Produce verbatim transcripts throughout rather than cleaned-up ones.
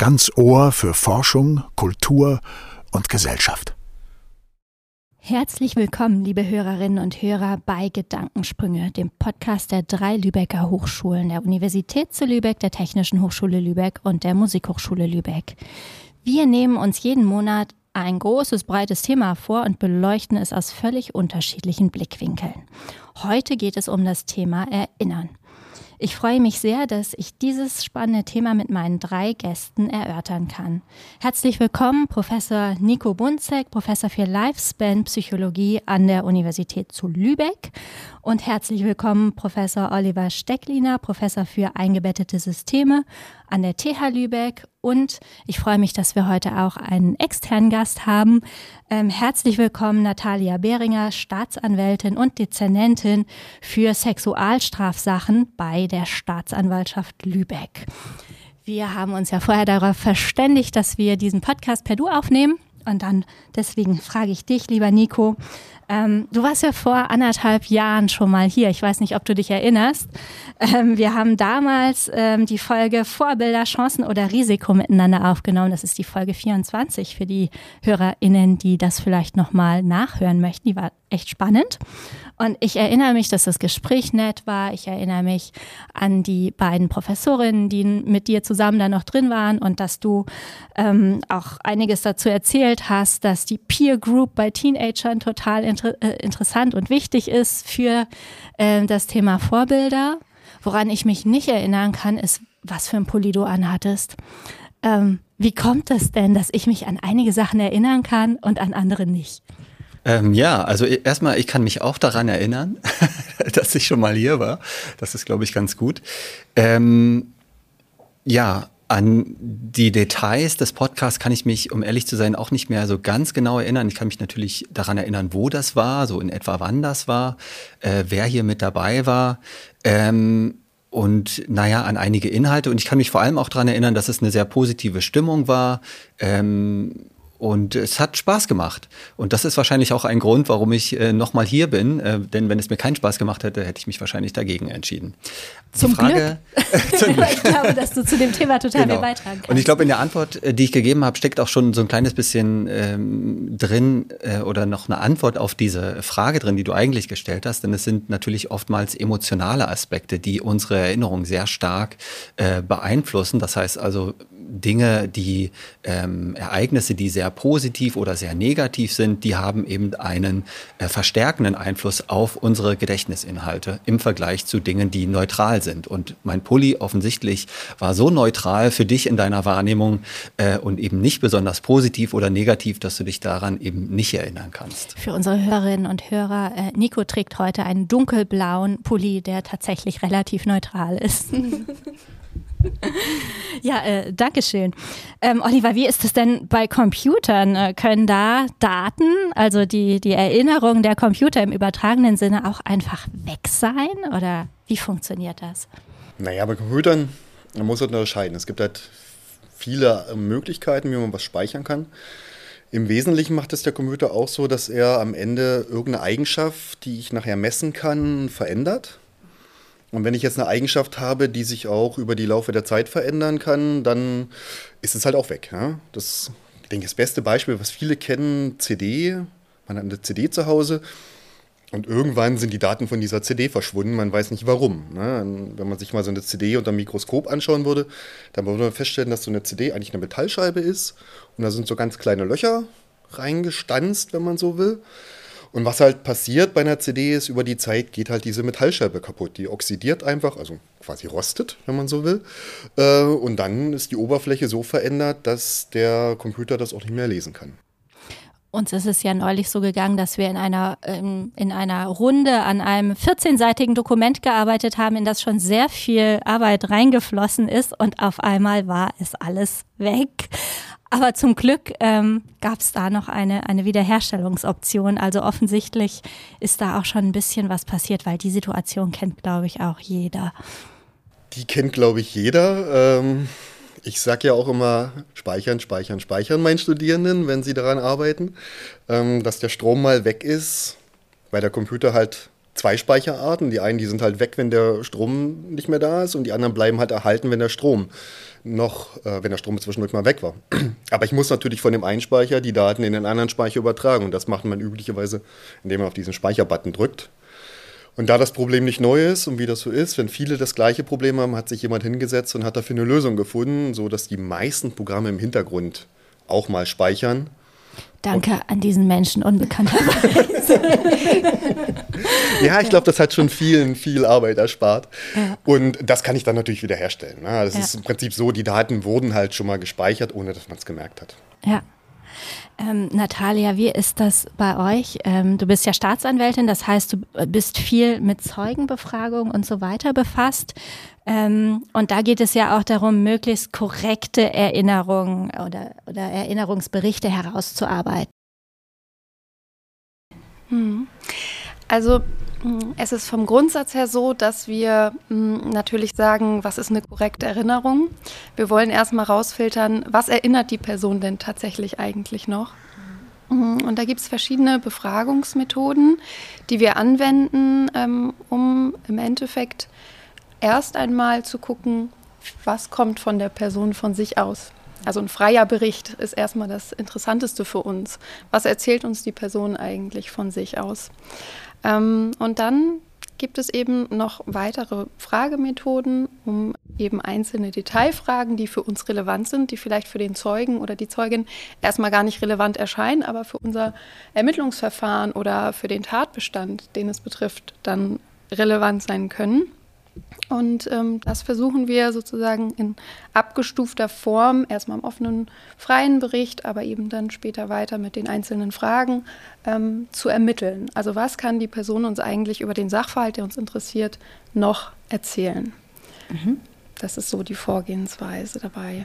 ganz Ohr für Forschung, Kultur und Gesellschaft. Herzlich willkommen, liebe Hörerinnen und Hörer, bei Gedankensprünge, dem Podcast der drei Lübecker Hochschulen, der Universität zu Lübeck, der Technischen Hochschule Lübeck und der Musikhochschule Lübeck. Wir nehmen uns jeden Monat ein großes, breites Thema vor und beleuchten es aus völlig unterschiedlichen Blickwinkeln. Heute geht es um das Thema Erinnern. Ich freue mich sehr, dass ich dieses spannende Thema mit meinen drei Gästen erörtern kann. Herzlich willkommen, Professor Nico Bunzek, Professor für Lifespan-Psychologie an der Universität zu Lübeck. Und herzlich willkommen, Professor Oliver Steckliner, Professor für eingebettete Systeme an der T H Lübeck. Und ich freue mich, dass wir heute auch einen externen Gast haben. Ähm, herzlich willkommen, Natalia Behringer, Staatsanwältin und Dezernentin für Sexualstrafsachen bei der Staatsanwaltschaft Lübeck. Wir haben uns ja vorher darauf verständigt, dass wir diesen Podcast per Du aufnehmen. Und dann deswegen frage ich dich, lieber Nico, ähm, du warst ja vor anderthalb Jahren schon mal hier. Ich weiß nicht, ob du dich erinnerst. Ähm, wir haben damals ähm, die Folge Vorbilder, Chancen oder Risiko miteinander aufgenommen. Das ist die Folge vierundzwanzig für die HörerInnen, die das vielleicht nochmal nachhören möchten. Die war echt spannend. Und ich erinnere mich, dass das Gespräch nett war. Ich erinnere mich an die beiden Professorinnen, die mit dir zusammen da noch drin waren und dass du ähm, auch einiges dazu erzählt hast, dass die Peer Group bei Teenagern total inter- äh, interessant und wichtig ist für äh, das Thema Vorbilder. Woran ich mich nicht erinnern kann, ist, was für ein Pulli du anhattest. Ähm, wie kommt es denn, dass ich mich an einige Sachen erinnern kann und an andere nicht? Ähm, ja, also erstmal, ich kann mich auch daran erinnern, dass ich schon mal hier war. Das ist, glaube ich, ganz gut. Ähm, ja, an die Details des Podcasts kann ich mich, um ehrlich zu sein, auch nicht mehr so ganz genau erinnern. Ich kann mich natürlich daran erinnern, wo das war, so in etwa wann das war, äh, wer hier mit dabei war. Ähm, Und naja, an einige Inhalte. Und ich kann mich vor allem auch daran erinnern, dass es eine sehr positive Stimmung war. Ähm, Und es hat Spaß gemacht. Und das ist wahrscheinlich auch ein Grund, warum ich äh, nochmal hier bin. Äh, denn wenn es mir keinen Spaß gemacht hätte, hätte ich mich wahrscheinlich dagegen entschieden. Zum Die Frage, Glück. Zum Glück. Ich glaube, dass du zu dem Thema total genau. viel beitragen kannst. Und ich glaube, in der Antwort, die ich gegeben habe, steckt auch schon so ein kleines bisschen ähm, drin äh, oder noch eine Antwort auf diese Frage drin, die du eigentlich gestellt hast. Denn es sind natürlich oftmals emotionale Aspekte, die unsere Erinnerung sehr stark äh, beeinflussen. Das heißt also Dinge, die ähm, Ereignisse, die sehr positiv oder sehr negativ sind, die haben eben einen äh, verstärkenden Einfluss auf unsere Gedächtnisinhalte im Vergleich zu Dingen, die neutral sind. Und mein Pulli offensichtlich war so neutral für dich in deiner Wahrnehmung äh, und eben nicht besonders positiv oder negativ, dass du dich daran eben nicht erinnern kannst. Für unsere Hörerinnen und Hörer, äh, Nico trägt heute einen dunkelblauen Pulli, der tatsächlich relativ neutral ist. Ja, äh, danke schön. Ähm, Oliver, wie ist es denn bei Computern? Äh, können da Daten, also die, die Erinnerung der Computer im übertragenen Sinne auch einfach weg sein? Oder wie funktioniert das? Naja, bei Computern, man muss halt unterscheiden. Es gibt halt viele Möglichkeiten, wie man was speichern kann. Im Wesentlichen macht es der Computer auch so, dass er am Ende irgendeine Eigenschaft, die ich nachher messen kann, verändert. Und wenn ich jetzt eine Eigenschaft habe, die sich auch über die Laufe der Zeit verändern kann, dann ist es halt auch weg. Ja? Das, ich denke, das beste Beispiel, was viele kennen, C D. Man hat eine C D zu Hause und irgendwann sind die Daten von dieser C D verschwunden. Man weiß nicht warum. Ne? Wenn man sich mal so eine C D unter dem Mikroskop anschauen würde, dann würde man feststellen, dass so eine C D eigentlich eine Metallscheibe ist. Und da sind so ganz kleine Löcher reingestanzt, wenn man so will. Und was halt passiert bei einer C D ist, über die Zeit geht halt diese Metallscheibe kaputt. Die oxidiert einfach, also quasi rostet, wenn man so will. Und dann ist die Oberfläche so verändert, dass der Computer das auch nicht mehr lesen kann. Uns ist es ja neulich so gegangen, dass wir in einer, in, in einer Runde an einem vierzehnseitigen Dokument gearbeitet haben, in das schon sehr viel Arbeit reingeflossen ist. Und auf einmal war es alles weg. Aber zum Glück ähm, gab es da noch eine, eine Wiederherstellungsoption. Also offensichtlich ist da auch schon ein bisschen was passiert, weil die Situation kennt, glaube ich, auch jeder. Die kennt, glaube ich, jeder. Ähm, ich sage ja auch immer, speichern, speichern, speichern meinen Studierenden, wenn sie daran arbeiten, ähm, dass der Strom mal weg ist, weil der Computer halt zwei Speicherarten. Die einen, die sind halt weg, wenn der Strom nicht mehr da ist, und die anderen bleiben halt erhalten, wenn der Strom noch, äh, wenn der Strom zwischendurch mal weg war. Aber ich muss natürlich von dem einen Speicher die Daten in den anderen Speicher übertragen, und das macht man üblicherweise, indem man auf diesen Speicherbutton drückt. Und da das Problem nicht neu ist und wie das so ist, wenn viele das gleiche Problem haben, hat sich jemand hingesetzt und hat dafür eine Lösung gefunden, sodass die meisten Programme im Hintergrund auch mal speichern. Danke an diesen Menschen unbekannterweise. Ja, ich glaube, das hat schon vielen viel Arbeit erspart. Ja. Und das kann ich dann natürlich wiederherstellen. Das ja. ist im Prinzip so, die Daten wurden halt schon mal gespeichert, ohne dass man es gemerkt hat. Ja. Ähm, Natalia, wie ist das bei euch? Ähm, du bist ja Staatsanwältin, das heißt, du bist viel mit Zeugenbefragung und so weiter befasst. Ähm, und da geht es ja auch darum, möglichst korrekte Erinnerungen oder, oder Erinnerungsberichte herauszuarbeiten. Hm. Also es ist vom Grundsatz her so, dass wir mh, natürlich sagen, was ist eine korrekte Erinnerung. Wir wollen erstmal rausfiltern, was erinnert die Person denn tatsächlich eigentlich noch. Und da gibt es verschiedene Befragungsmethoden, die wir anwenden, ähm, um im Endeffekt erst einmal zu gucken, was kommt von der Person von sich aus. Also ein freier Bericht ist erstmal das Interessanteste für uns. Was erzählt uns die Person eigentlich von sich aus? Ähm, und dann gibt es eben noch weitere Fragemethoden, um eben einzelne Detailfragen, die für uns relevant sind, die vielleicht für den Zeugen oder die Zeugin erstmal gar nicht relevant erscheinen, aber für unser Ermittlungsverfahren oder für den Tatbestand, den es betrifft, dann relevant sein können. Und ähm, das versuchen wir sozusagen in abgestufter Form, erstmal im offenen, freien Bericht, aber eben dann später weiter mit den einzelnen Fragen ähm, zu ermitteln. Also was kann die Person uns eigentlich über den Sachverhalt, der uns interessiert, noch erzählen? Mhm. Das ist so die Vorgehensweise dabei.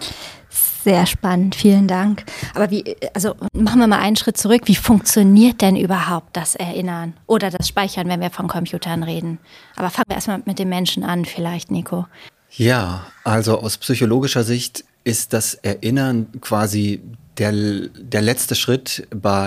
Sehr spannend, vielen Dank. Aber wie, also machen wir mal einen Schritt zurück. Wie funktioniert denn überhaupt das Erinnern oder das Speichern, wenn wir von Computern reden? Aber fangen wir erstmal mit dem Menschen an, vielleicht, Nico. Ja, also aus psychologischer Sicht ist das Erinnern quasi der, der letzte Schritt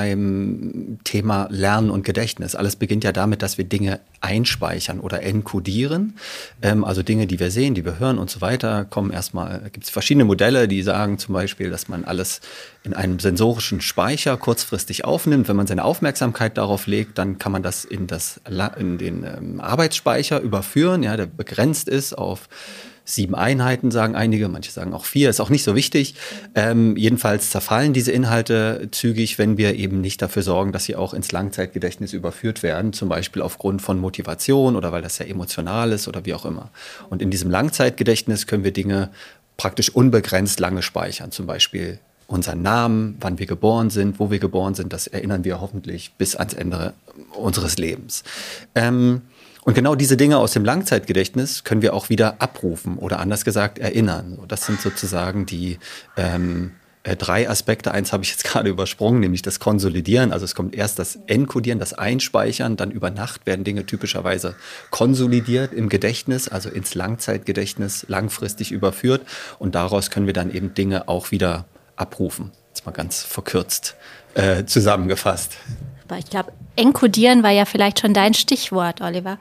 beim Thema Lernen und Gedächtnis. Alles beginnt ja damit, dass wir Dinge einspeichern oder enkodieren. Ähm, also Dinge, die wir sehen, die wir hören und so weiter, kommen erstmal, gibt es verschiedene Modelle, die sagen zum Beispiel, dass man alles in einem sensorischen Speicher kurzfristig aufnimmt. Wenn man seine Aufmerksamkeit darauf legt, dann kann man das in, das, in den ähm, Arbeitsspeicher überführen, ja, der begrenzt ist auf sieben Einheiten, sagen einige, manche sagen auch vier, ist auch nicht so wichtig. Ähm, jedenfalls zerfallen diese Inhalte zügig, wenn wir eben nicht dafür sorgen, dass sie auch ins Langzeitgedächtnis überführt werden, zum Beispiel aufgrund von Motivation oder weil das sehr emotional ist oder wie auch immer. Und in diesem Langzeitgedächtnis können wir Dinge praktisch unbegrenzt lange speichern, zum Beispiel unseren Namen, wann wir geboren sind, wo wir geboren sind, das erinnern wir hoffentlich bis ans Ende unseres Lebens. Ähm, Und genau diese Dinge aus dem Langzeitgedächtnis können wir auch wieder abrufen oder anders gesagt erinnern. Das sind sozusagen die ähm, äh, drei Aspekte. Eins habe ich jetzt gerade übersprungen, nämlich das Konsolidieren. Also es kommt erst das Enkodieren, das Einspeichern, dann über Nacht werden Dinge typischerweise konsolidiert im Gedächtnis, also ins Langzeitgedächtnis langfristig überführt. Und daraus können wir dann eben Dinge auch wieder abrufen. Jetzt mal ganz verkürzt äh, zusammengefasst. Aber ich glaube, enkodieren war ja vielleicht schon dein Stichwort, Oliver.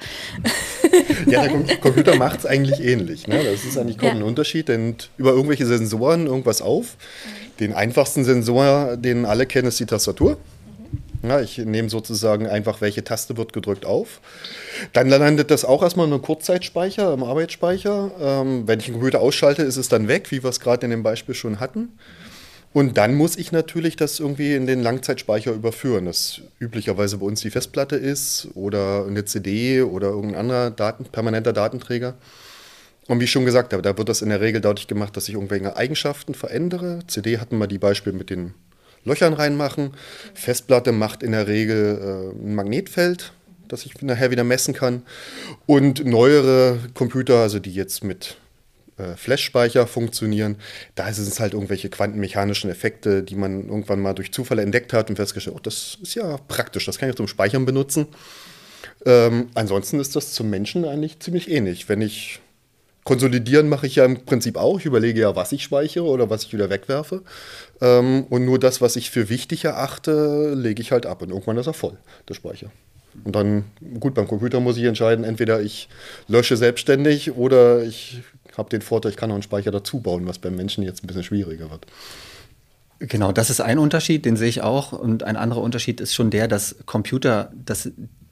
Ja, der Computer macht es eigentlich ähnlich. Ne? Das ist eigentlich kaum ja. ein Unterschied, denn über irgendwelche Sensoren irgendwas auf. Den einfachsten Sensor, den alle kennen, ist die Tastatur. Ja, ich nehme sozusagen einfach, welche Taste wird gedrückt auf. Dann landet das auch erstmal in einem Kurzzeitspeicher, im Arbeitsspeicher. Ähm, wenn ich den Computer ausschalte, ist es dann weg, wie wir es gerade in dem Beispiel schon hatten. Und dann muss ich natürlich das irgendwie in den Langzeitspeicher überführen, das üblicherweise bei uns die Festplatte ist oder eine C D oder irgendein anderer Daten, permanenter Datenträger. Und wie ich schon gesagt habe, da wird das in der Regel dadurch gemacht, dass ich irgendwelche Eigenschaften verändere. C D hatten wir die Beispiele mit den Löchern reinmachen. Festplatte macht in der Regel äh, ein Magnetfeld, das ich nachher wieder messen kann. Und neuere Computer, also die jetzt mit Flash-Speicher funktionieren. Da sind es halt irgendwelche quantenmechanischen Effekte, die man irgendwann mal durch Zufall entdeckt hat und festgestellt, oh, das ist ja praktisch, das kann ich zum Speichern benutzen. Ähm, ansonsten ist das zum Menschen eigentlich ziemlich ähnlich. Wenn ich konsolidieren mache ich ja im Prinzip auch. Ich überlege ja, was ich speichere oder was ich wieder wegwerfe. Ähm, und nur das, was ich für wichtig erachte, lege ich halt ab. Und irgendwann ist er voll, der Speicher. Und dann, gut, beim Computer muss ich entscheiden, entweder ich lösche selbstständig oder ich habe den Vorteil, ich kann noch einen Speicher dazu bauen, was beim Menschen jetzt ein bisschen schwieriger wird. Genau, das ist ein Unterschied, den sehe ich auch. Und ein anderer Unterschied ist schon der, dass Computer das,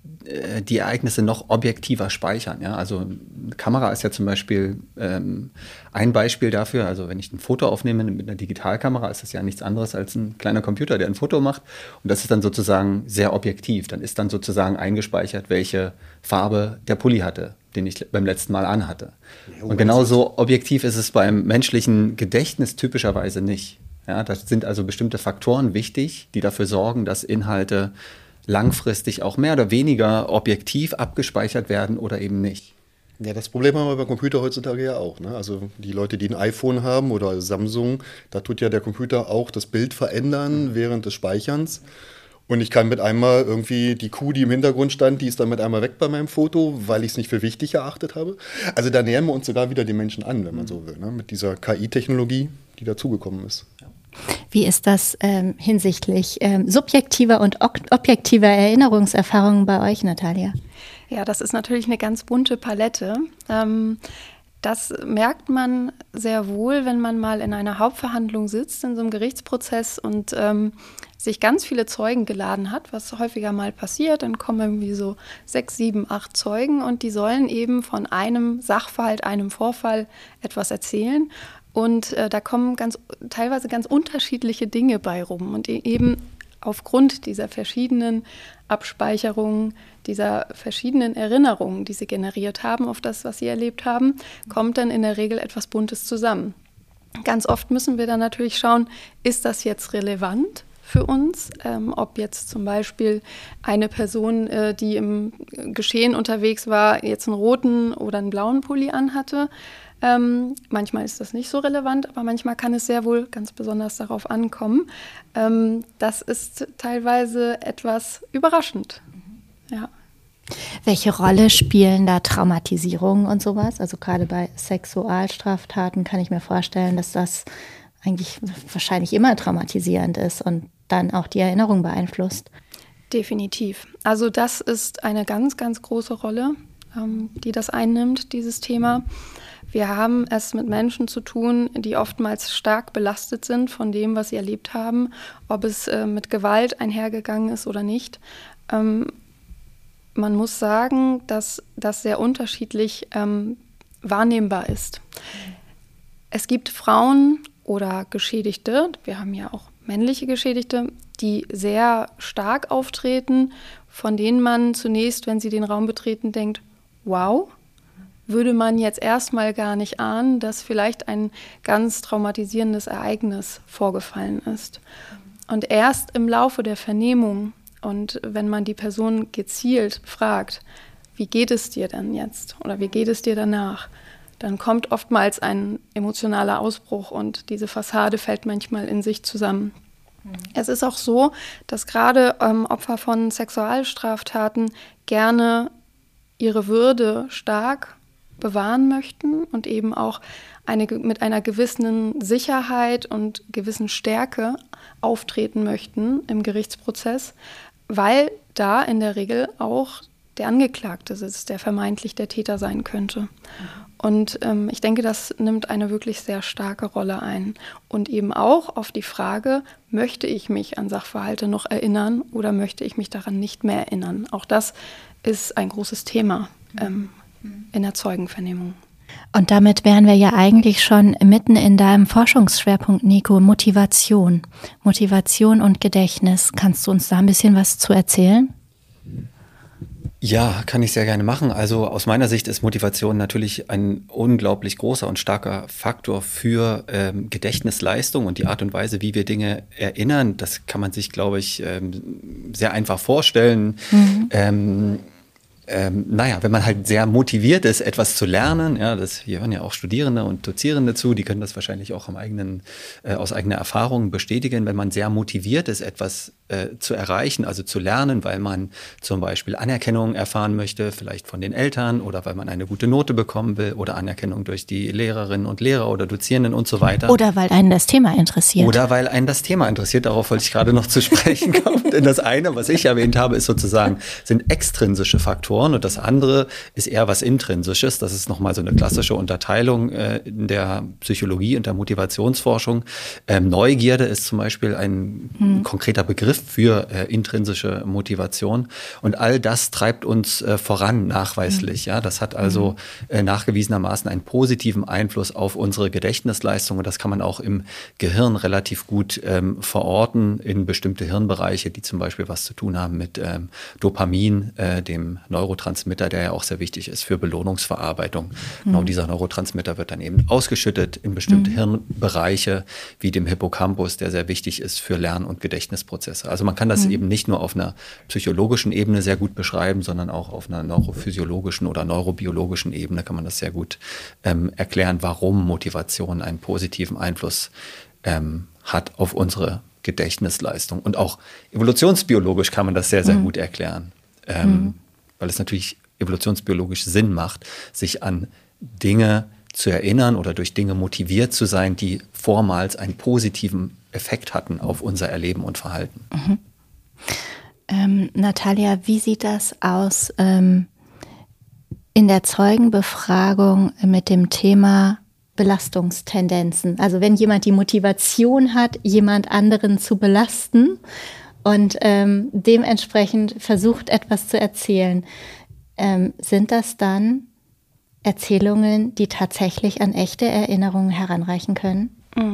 äh, die Ereignisse noch objektiver speichern. Ja? Also eine Kamera ist ja zum Beispiel ähm, ein Beispiel dafür. Also wenn ich ein Foto aufnehme mit einer Digitalkamera, ist das ja nichts anderes als ein kleiner Computer, der ein Foto macht. Und das ist dann sozusagen sehr objektiv. Dann ist dann sozusagen eingespeichert, welche Farbe der Pulli hatte, den ich beim letzten Mal anhatte. Und genauso objektiv ist es beim menschlichen Gedächtnis typischerweise nicht. Ja, das sind also bestimmte Faktoren wichtig, die dafür sorgen, dass Inhalte langfristig auch mehr oder weniger objektiv abgespeichert werden oder eben nicht. Ja, das Problem haben wir beim Computer heutzutage ja auch. Ne? Also die Leute, die ein iPhone haben oder Samsung, da tut ja der Computer auch das Bild verändern während des Speicherns. Und ich kann mit einmal irgendwie die Kuh, die im Hintergrund stand, die ist dann mit einmal weg bei meinem Foto, weil ich es nicht für wichtig erachtet habe. Also da nähern wir uns sogar wieder den Menschen an, wenn man so will, ne? Mit dieser K I-Technologie, die dazugekommen ist. Wie ist das ähm, hinsichtlich ähm, subjektiver und ok- objektiver Erinnerungserfahrungen bei euch, Natalia? Ja, das ist natürlich eine ganz bunte Palette. Ähm, das merkt man sehr wohl, wenn man mal in einer Hauptverhandlung sitzt, in so einem Gerichtsprozess und ähm, sich ganz viele Zeugen geladen hat, was häufiger mal passiert. Dann kommen irgendwie so sechs, sieben, acht Zeugen und die sollen eben von einem Sachverhalt, einem Vorfall etwas erzählen. Und äh, da kommen ganz, teilweise ganz unterschiedliche Dinge bei rum. Und eben aufgrund dieser verschiedenen Abspeicherungen, dieser verschiedenen Erinnerungen, die sie generiert haben auf das, was sie erlebt haben, kommt dann in der Regel etwas Buntes zusammen. Ganz oft müssen wir dann natürlich schauen, ist das jetzt relevant für uns, ähm, ob jetzt zum Beispiel eine Person, äh, die im Geschehen unterwegs war, jetzt einen roten oder einen blauen Pulli anhatte. Ähm, manchmal ist das nicht so relevant, aber manchmal kann es sehr wohl ganz besonders darauf ankommen. Ähm, das ist teilweise etwas überraschend. Ja. Welche Rolle spielen da Traumatisierungen und sowas? Also gerade bei Sexualstraftaten kann ich mir vorstellen, dass das eigentlich wahrscheinlich immer traumatisierend ist und dann auch die Erinnerung beeinflusst. Definitiv. Also das ist eine ganz, ganz große Rolle, ähm, die das einnimmt, dieses Thema. Wir haben es mit Menschen zu tun, die oftmals stark belastet sind von dem, was sie erlebt haben, ob es äh, mit Gewalt einhergegangen ist oder nicht. Ähm, man muss sagen, dass das sehr unterschiedlich ähm, wahrnehmbar ist. Es gibt Frauen oder Geschädigte, wir haben ja auch männliche Geschädigte, die sehr stark auftreten, von denen man zunächst, wenn sie den Raum betreten, denkt, wow, würde man jetzt erstmal gar nicht ahnen, dass vielleicht ein ganz traumatisierendes Ereignis vorgefallen ist. Und erst im Laufe der Vernehmung und wenn man die Person gezielt fragt, wie geht es dir denn jetzt oder wie geht es dir danach, dann kommt oftmals ein emotionaler Ausbruch und diese Fassade fällt manchmal in sich zusammen. Mhm. Es ist auch so, dass gerade ähm, Opfer von Sexualstraftaten gerne ihre Würde stark bewahren möchten und eben auch eine, mit einer gewissen Sicherheit und gewissen Stärke auftreten möchten im Gerichtsprozess, weil da in der Regel auch der Angeklagte sitzt, der vermeintlich der Täter sein könnte. Und ähm, ich denke, das nimmt eine wirklich sehr starke Rolle ein. Und eben auch auf die Frage, möchte ich mich an Sachverhalte noch erinnern oder möchte ich mich daran nicht mehr erinnern? Auch das ist ein großes Thema ähm, in der Zeugenvernehmung. Und damit wären wir ja eigentlich schon mitten in deinem Forschungsschwerpunkt, Nico, Motivation. Motivation und Gedächtnis. Kannst du uns da ein bisschen was zu erzählen? Ja, kann ich sehr gerne machen. Also aus meiner Sicht ist Motivation natürlich ein unglaublich großer und starker Faktor für ähm, Gedächtnisleistung und die Art und Weise, wie wir Dinge erinnern. Das kann man sich, glaube ich, ähm, sehr einfach vorstellen. Mhm. Ähm, Ähm, naja, wenn man halt sehr motiviert ist, etwas zu lernen, ja, das, hier hören ja auch Studierende und Dozierende zu, die können das wahrscheinlich auch am eigenen, äh, aus eigener Erfahrung bestätigen. Wenn man sehr motiviert ist, etwas äh, zu erreichen, also zu lernen, weil man zum Beispiel Anerkennung erfahren möchte, vielleicht von den Eltern oder weil man eine gute Note bekommen will oder Anerkennung durch die Lehrerinnen und Lehrer oder Dozierenden und so weiter. Oder weil einen das Thema interessiert. Oder weil einen das Thema interessiert, darauf wollte ich gerade noch zu sprechen kommen. Denn das eine, was ich erwähnt habe, ist sozusagen, sind extrinsische Faktoren und das andere ist eher was Intrinsisches. Das ist nochmal so eine klassische Unterteilung äh, in der Psychologie und der Motivationsforschung. Ähm, Neugierde ist zum Beispiel ein hm. konkreter Begriff für äh, intrinsische Motivation. Und all das treibt uns äh, voran, nachweislich. Mhm. Ja, das hat also äh, nachgewiesenermaßen einen positiven Einfluss auf unsere Gedächtnisleistung. Und das kann man auch im Gehirn relativ gut ähm, verorten in bestimmte Hirnbereiche, die zum Beispiel was zu tun haben mit ähm, Dopamin, äh, dem Neurotransmitter, der ja auch sehr wichtig ist für Belohnungsverarbeitung. Mhm. Genau dieser Neurotransmitter wird dann eben ausgeschüttet in bestimmte mhm. Hirnbereiche, wie dem Hippocampus, der sehr wichtig ist für Lern- und Gedächtnisprozesse. Also man kann das mhm. eben nicht nur auf einer psychologischen Ebene sehr gut beschreiben, sondern auch auf einer neurophysiologischen oder neurobiologischen Ebene kann man das sehr gut ähm, erklären, warum Motivation einen positiven Einfluss ähm, hat auf unsere Gedächtnisleistung. Und auch evolutionsbiologisch kann man das sehr, sehr mhm. gut erklären, ähm, mhm. weil es natürlich evolutionsbiologisch Sinn macht, sich an Dinge zu erinnern oder durch Dinge motiviert zu sein, die vormals einen positiven Effekt hatten auf unser Erleben und Verhalten. Mhm. Ähm, Natalia, wie sieht das aus ähm, in der Zeugenbefragung mit dem Thema Belastungstendenzen? Also wenn jemand die Motivation hat, jemand anderen zu belasten und ähm, dementsprechend versucht, etwas zu erzählen, ähm, sind das dann Erzählungen, die tatsächlich an echte Erinnerungen heranreichen können?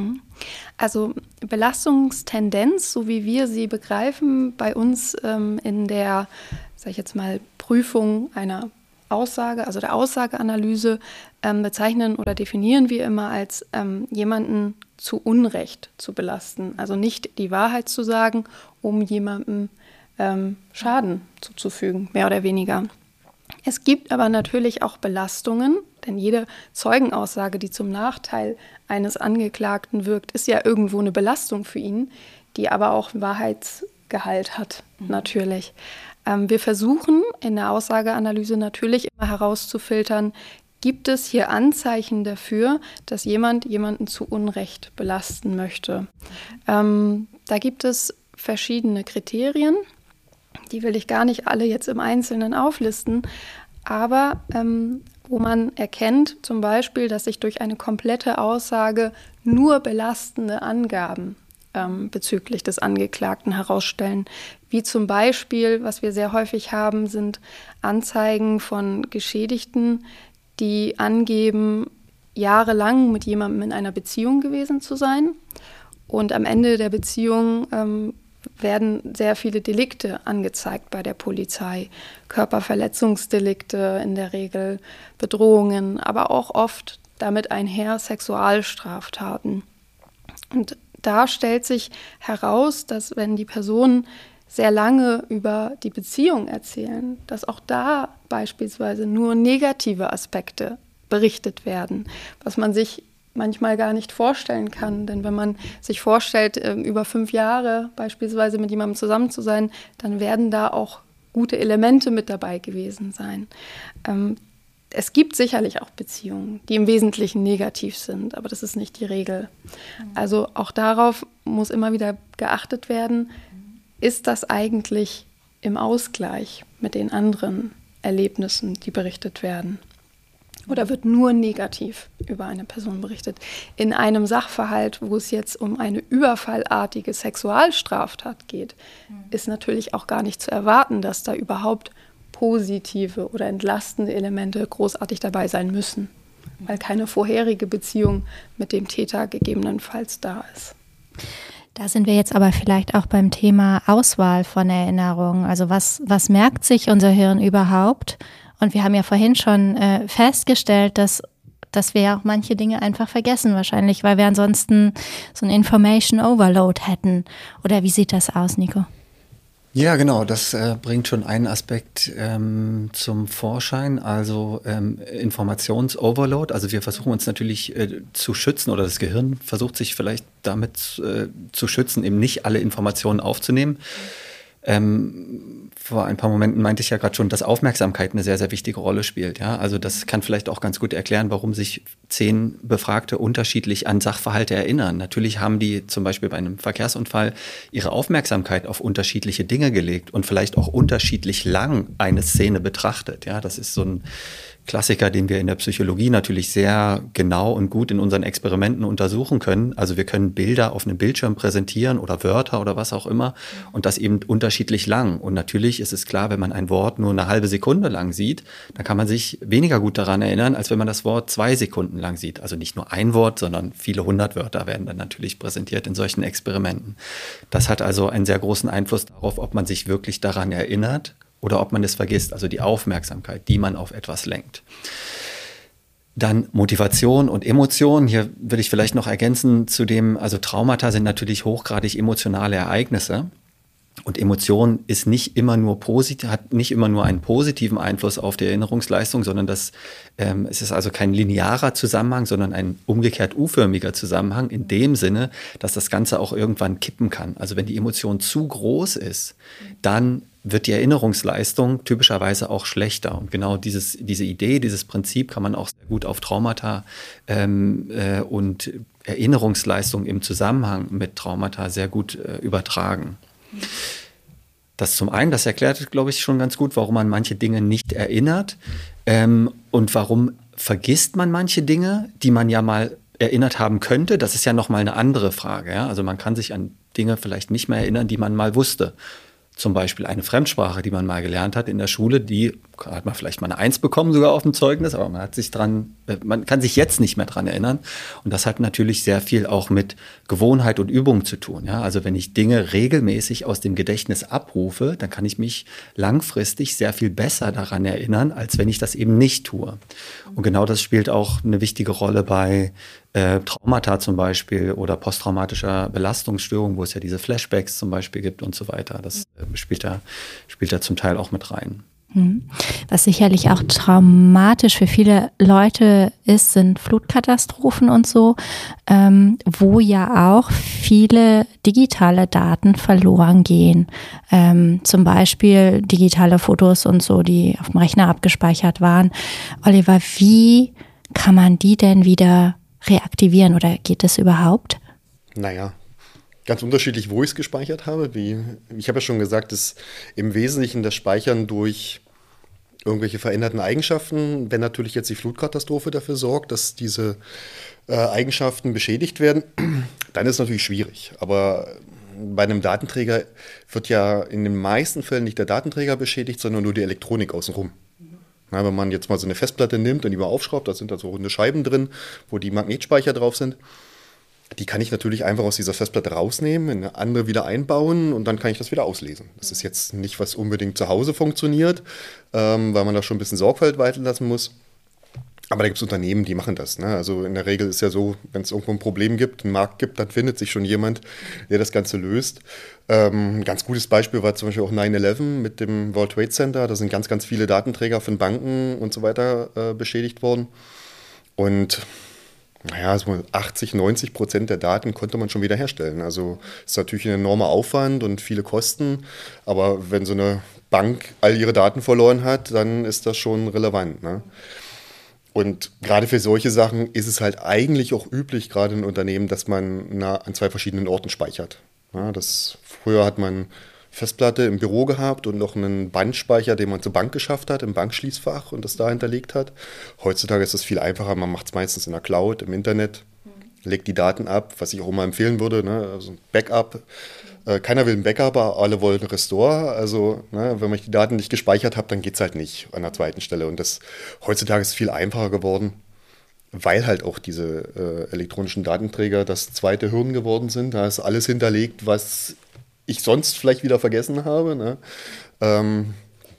Also Belastungstendenz, so wie wir sie begreifen, bei uns ähm, in der, sag ich jetzt mal, Prüfung einer Aussage, also der Aussageanalyse, ähm, bezeichnen oder definieren wir immer als ähm, jemanden zu Unrecht zu belasten. Also nicht die Wahrheit zu sagen, um jemandem ähm, Schaden zuzufügen, mehr oder weniger. Es gibt aber natürlich auch Belastungen, denn jede Zeugenaussage, die zum Nachteil eines Angeklagten wirkt, ist ja irgendwo eine Belastung für ihn, die aber auch Wahrheitsgehalt hat, mhm. natürlich. Ähm, wir versuchen in der Aussageanalyse natürlich immer herauszufiltern, gibt es hier Anzeichen dafür, dass jemand jemanden zu Unrecht belasten möchte. Ähm, da gibt es verschiedene Kriterien. Die will ich gar nicht alle jetzt im Einzelnen auflisten, aber ähm, wo man erkennt zum Beispiel, dass sich durch eine komplette Aussage nur belastende Angaben ähm, bezüglich des Angeklagten herausstellen. Wie zum Beispiel, was wir sehr häufig haben, sind Anzeigen von Geschädigten, die angeben, jahrelang mit jemandem in einer Beziehung gewesen zu sein und am Ende der Beziehung ähm, werden sehr viele Delikte angezeigt bei der Polizei. Körperverletzungsdelikte in der Regel, Bedrohungen, aber auch oft damit einher Sexualstraftaten. Und da stellt sich heraus, dass wenn die Personen sehr lange über die Beziehung erzählen, dass auch da beispielsweise nur negative Aspekte berichtet werden, was man sich manchmal gar nicht vorstellen kann. Denn wenn man sich vorstellt, über fünf Jahre beispielsweise mit jemandem zusammen zu sein, dann werden da auch gute Elemente mit dabei gewesen sein. Es gibt sicherlich auch Beziehungen, die im Wesentlichen negativ sind, aber das ist nicht die Regel. Also auch darauf muss immer wieder geachtet werden, ist das eigentlich im Ausgleich mit den anderen Erlebnissen, die berichtet werden? Oder wird nur negativ über eine Person berichtet? In einem Sachverhalt, wo es jetzt um eine überfallartige Sexualstraftat geht, ist natürlich auch gar nicht zu erwarten, dass da überhaupt positive oder entlastende Elemente großartig dabei sein müssen, weil keine vorherige Beziehung mit dem Täter gegebenenfalls da ist. Da sind wir jetzt aber vielleicht auch beim Thema Auswahl von Erinnerungen. Also was, was merkt sich unser Hirn überhaupt? Und wir haben ja vorhin schon äh, festgestellt, dass, dass wir ja auch manche Dinge einfach vergessen wahrscheinlich, weil wir ansonsten so ein Information Overload hätten. Oder wie sieht das aus, Nico? Ja, genau, das äh, bringt schon einen Aspekt ähm, zum Vorschein, also ähm, Informationsoverload. Also wir versuchen uns natürlich äh, zu schützen, oder das Gehirn versucht sich vielleicht damit äh, zu schützen, eben nicht alle Informationen aufzunehmen. Ähm, vor ein paar Momenten meinte ich ja gerade schon, dass Aufmerksamkeit eine sehr, sehr wichtige Rolle spielt. Ja? Also das kann vielleicht auch ganz gut erklären, warum sich zehn Befragte unterschiedlich an Sachverhalte erinnern. Natürlich haben die zum Beispiel bei einem Verkehrsunfall ihre Aufmerksamkeit auf unterschiedliche Dinge gelegt und vielleicht auch unterschiedlich lang eine Szene betrachtet. Ja? Das ist so ein Klassiker, den wir in der Psychologie natürlich sehr genau und gut in unseren Experimenten untersuchen können. Also wir können Bilder auf einem Bildschirm präsentieren oder Wörter oder was auch immer und das eben unterschiedlich lang. Und natürlich ist es klar, wenn man ein Wort nur eine halbe Sekunde lang sieht, dann kann man sich weniger gut daran erinnern, als wenn man das Wort zwei Sekunden lang sieht. Also nicht nur ein Wort, sondern viele hundert Wörter werden dann natürlich präsentiert in solchen Experimenten. Das hat also einen sehr großen Einfluss darauf, ob man sich wirklich daran erinnert oder ob man es vergisst, also die Aufmerksamkeit, die man auf etwas lenkt. Dann Motivation und Emotion. Hier würde ich vielleicht noch ergänzen zu dem, also Traumata sind natürlich hochgradig emotionale Ereignisse. Und Emotion ist nicht immer nur positiv, hat nicht immer nur einen positiven Einfluss auf die Erinnerungsleistung, sondern das, ähm, es ist also kein linearer Zusammenhang, sondern ein umgekehrt U-förmiger Zusammenhang in dem Sinne, dass das Ganze auch irgendwann kippen kann. Also wenn die Emotion zu groß ist, dann wird die Erinnerungsleistung typischerweise auch schlechter. Und genau dieses, diese Idee, dieses Prinzip kann man auch sehr gut auf Traumata ähm, äh, und Erinnerungsleistung im Zusammenhang mit Traumata sehr gut äh, übertragen. Das zum einen, das erklärt, glaube ich, schon ganz gut, warum man manche Dinge nicht erinnert ähm, und warum vergisst man manche Dinge, die man ja mal erinnert haben könnte. Das ist ja nochmal eine andere Frage. Ja? Also man kann sich an Dinge vielleicht nicht mehr erinnern, die man mal wusste. Zum Beispiel eine Fremdsprache, die man mal gelernt hat in der Schule, die hat man vielleicht mal eine Eins bekommen, sogar auf dem Zeugnis, aber man hat sich dran, man kann sich jetzt nicht mehr dran erinnern. Und das hat natürlich sehr viel auch mit Gewohnheit und Übung zu tun. Ja? Also wenn ich Dinge regelmäßig aus dem Gedächtnis abrufe, dann kann ich mich langfristig sehr viel besser daran erinnern, als wenn ich das eben nicht tue. Und genau das spielt auch eine wichtige Rolle bei äh, Traumata zum Beispiel oder posttraumatischer Belastungsstörung, wo es ja diese Flashbacks zum Beispiel gibt und so weiter. Das äh, spielt da, spielt da zum Teil auch mit rein. Was sicherlich auch traumatisch für viele Leute ist, sind Flutkatastrophen und so, ähm, wo ja auch viele digitale Daten verloren gehen. Ähm, zum Beispiel digitale Fotos und so, die auf dem Rechner abgespeichert waren. Oliver, wie kann man die denn wieder reaktivieren oder geht das überhaupt? Naja, ganz unterschiedlich, wo ich es gespeichert habe. Wie, ich habe ja schon gesagt, dass im Wesentlichen das Speichern durch irgendwelche veränderten Eigenschaften, wenn natürlich jetzt die Flutkatastrophe dafür sorgt, dass diese äh, Eigenschaften beschädigt werden, dann ist es natürlich schwierig. Aber bei einem Datenträger wird ja in den meisten Fällen nicht der Datenträger beschädigt, sondern nur die Elektronik außenrum. Na, wenn man jetzt mal so eine Festplatte nimmt und die mal aufschraubt, da sind da so runde Scheiben drin, wo die Magnetspeicher drauf sind. Die kann ich natürlich einfach aus dieser Festplatte rausnehmen, in eine andere wieder einbauen und dann kann ich das wieder auslesen. Das ist jetzt nicht, was unbedingt zu Hause funktioniert, ähm, weil man da schon ein bisschen Sorgfalt walten lassen muss. Aber da gibt es Unternehmen, die machen das. Ne? Also in der Regel ist ja so, wenn es irgendwo ein Problem gibt, einen Markt gibt, dann findet sich schon jemand, der das Ganze löst. Ähm, ein ganz gutes Beispiel war zum Beispiel auch nine eleven mit dem World Trade Center. Da sind ganz, ganz viele Datenträger von Banken und so weiter äh, beschädigt worden. Und naja, so achtzig, neunzig Prozent der Daten konnte man schon wieder herstellen. Also es ist natürlich ein enormer Aufwand und viele Kosten. Aber wenn so eine Bank all ihre Daten verloren hat, dann ist das schon relevant. Ne? Und gerade für solche Sachen ist es halt eigentlich auch üblich, gerade in Unternehmen, dass man na, an zwei verschiedenen Orten speichert. Ja, das, früher hat man Festplatte im Büro gehabt und noch einen Bandspeicher, den man zur Bank geschafft hat, im Bankschließfach und das da hinterlegt hat. Heutzutage ist das viel einfacher, man macht es meistens in der Cloud, im Internet, legt die Daten ab, was ich auch immer empfehlen würde, ne? Also ein Backup. Äh, keiner will ein Backup, aber alle wollen ein Restore. Also ne, wenn ich die Daten nicht gespeichert habe, dann geht es halt nicht an der zweiten Stelle. Und das heutzutage ist viel einfacher geworden, weil halt auch diese äh, elektronischen Datenträger das zweite Hirn geworden sind. Da ist alles hinterlegt, was ich sonst vielleicht wieder vergessen habe. Ne? Ähm,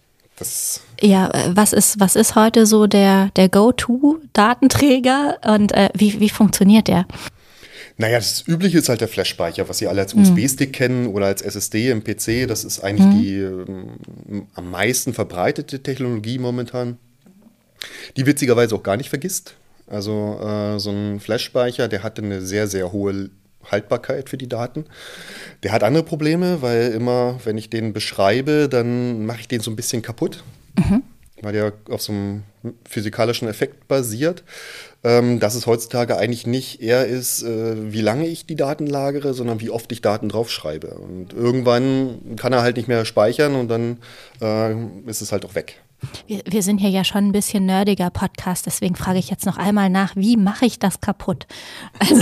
das ja, was ist, was ist heute so der, der Go-To-Datenträger und äh, wie, wie funktioniert der? Naja, das Übliche ist halt der Flash-Speicher, was Sie alle als U S B-Stick mhm. kennen oder als S S D im P C. Das ist eigentlich mhm. die ähm, am meisten verbreitete Technologie momentan, die witzigerweise auch gar nicht vergisst. Also äh, so ein Flash-Speicher, der hat eine sehr, sehr hohe Haltbarkeit für die Daten. Der hat andere Probleme, weil immer, wenn ich den beschreibe, dann mache ich den so ein bisschen kaputt, mhm. weil der auf so einem physikalischen Effekt basiert. Ähm, dass es heutzutage eigentlich nicht eher ist, äh, wie lange ich die Daten lagere, sondern wie oft ich Daten draufschreibe. Und irgendwann kann er halt nicht mehr speichern und dann äh, ist es halt auch weg. Wir, wir sind hier ja schon ein bisschen nerdiger Podcast, deswegen frage ich jetzt noch einmal nach, wie mache ich das kaputt? Also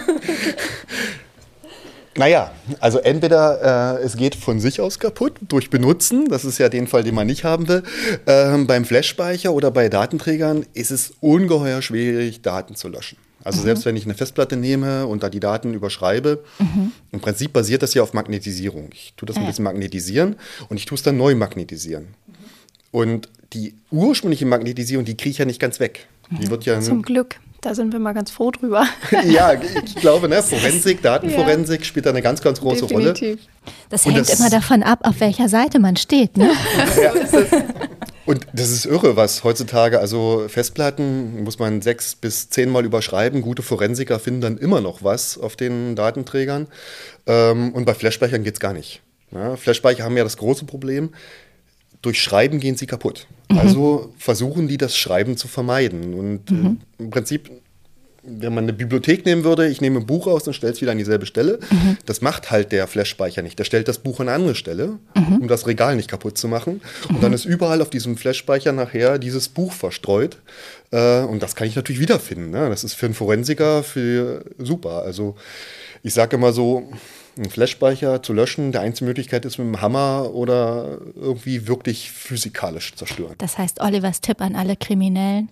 Naja, also entweder äh, es geht von sich aus kaputt, durch Benutzen, das ist ja den Fall, den man nicht haben will. Ähm, beim Flash-Speicher oder bei Datenträgern ist es ungeheuer schwierig, Daten zu löschen. Also mhm. selbst wenn ich eine Festplatte nehme und da die Daten überschreibe, mhm. im Prinzip basiert das ja auf Magnetisierung. Ich tue das ein bisschen magnetisieren und ich tue es dann neu magnetisieren. Mhm. Und die ursprüngliche Magnetisierung, die kriege ich ja nicht ganz weg. Die wird ja Zum Glück. Da sind wir mal ganz froh drüber. Ja, ich glaube, ne, Forensik, Datenforensik ja. spielt da eine ganz, ganz große Definitiv. Rolle. Das und hängt das immer davon ab, auf welcher Seite man steht. Ne? Ja. Und das ist irre, was heutzutage, also Festplatten muss man sechs bis zehnmal überschreiben. Gute Forensiker finden dann immer noch was auf den Datenträgern. Und bei Flashspeichern geht es gar nicht. Ja, Flashspeicher haben ja das große Problem, durch Schreiben gehen sie kaputt. Mhm. Also versuchen die, das Schreiben zu vermeiden. Und mhm. äh, im Prinzip, wenn man eine Bibliothek nehmen würde, ich nehme ein Buch aus und stelle es wieder an dieselbe Stelle. Mhm. Das macht halt der Flash-Speicher nicht. Der stellt das Buch an eine andere Stelle, mhm. um das Regal nicht kaputt zu machen. Mhm. Und dann ist überall auf diesem Flash-Speicher nachher dieses Buch verstreut. Äh, und das kann ich natürlich wiederfinden. Ne? Das ist für einen Forensiker für super. Also ich sage immer so, einen Flash-Speicher zu löschen, die einzige Möglichkeit ist mit einem Hammer oder irgendwie wirklich physikalisch zerstören. Das heißt Olivers Tipp an alle Kriminellen?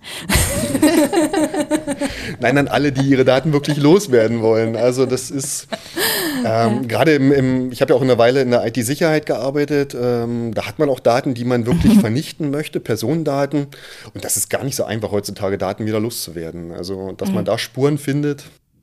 Nein, an alle, die ihre Daten wirklich loswerden wollen. Also das ist, ähm, ja. gerade im, im, ich habe ja auch eine Weile in der I T-Sicherheit gearbeitet, ähm, da hat man auch Daten, die man wirklich vernichten möchte, Personendaten. Und das ist gar nicht so einfach heutzutage, Daten wieder loszuwerden. Also dass man da Spuren findet.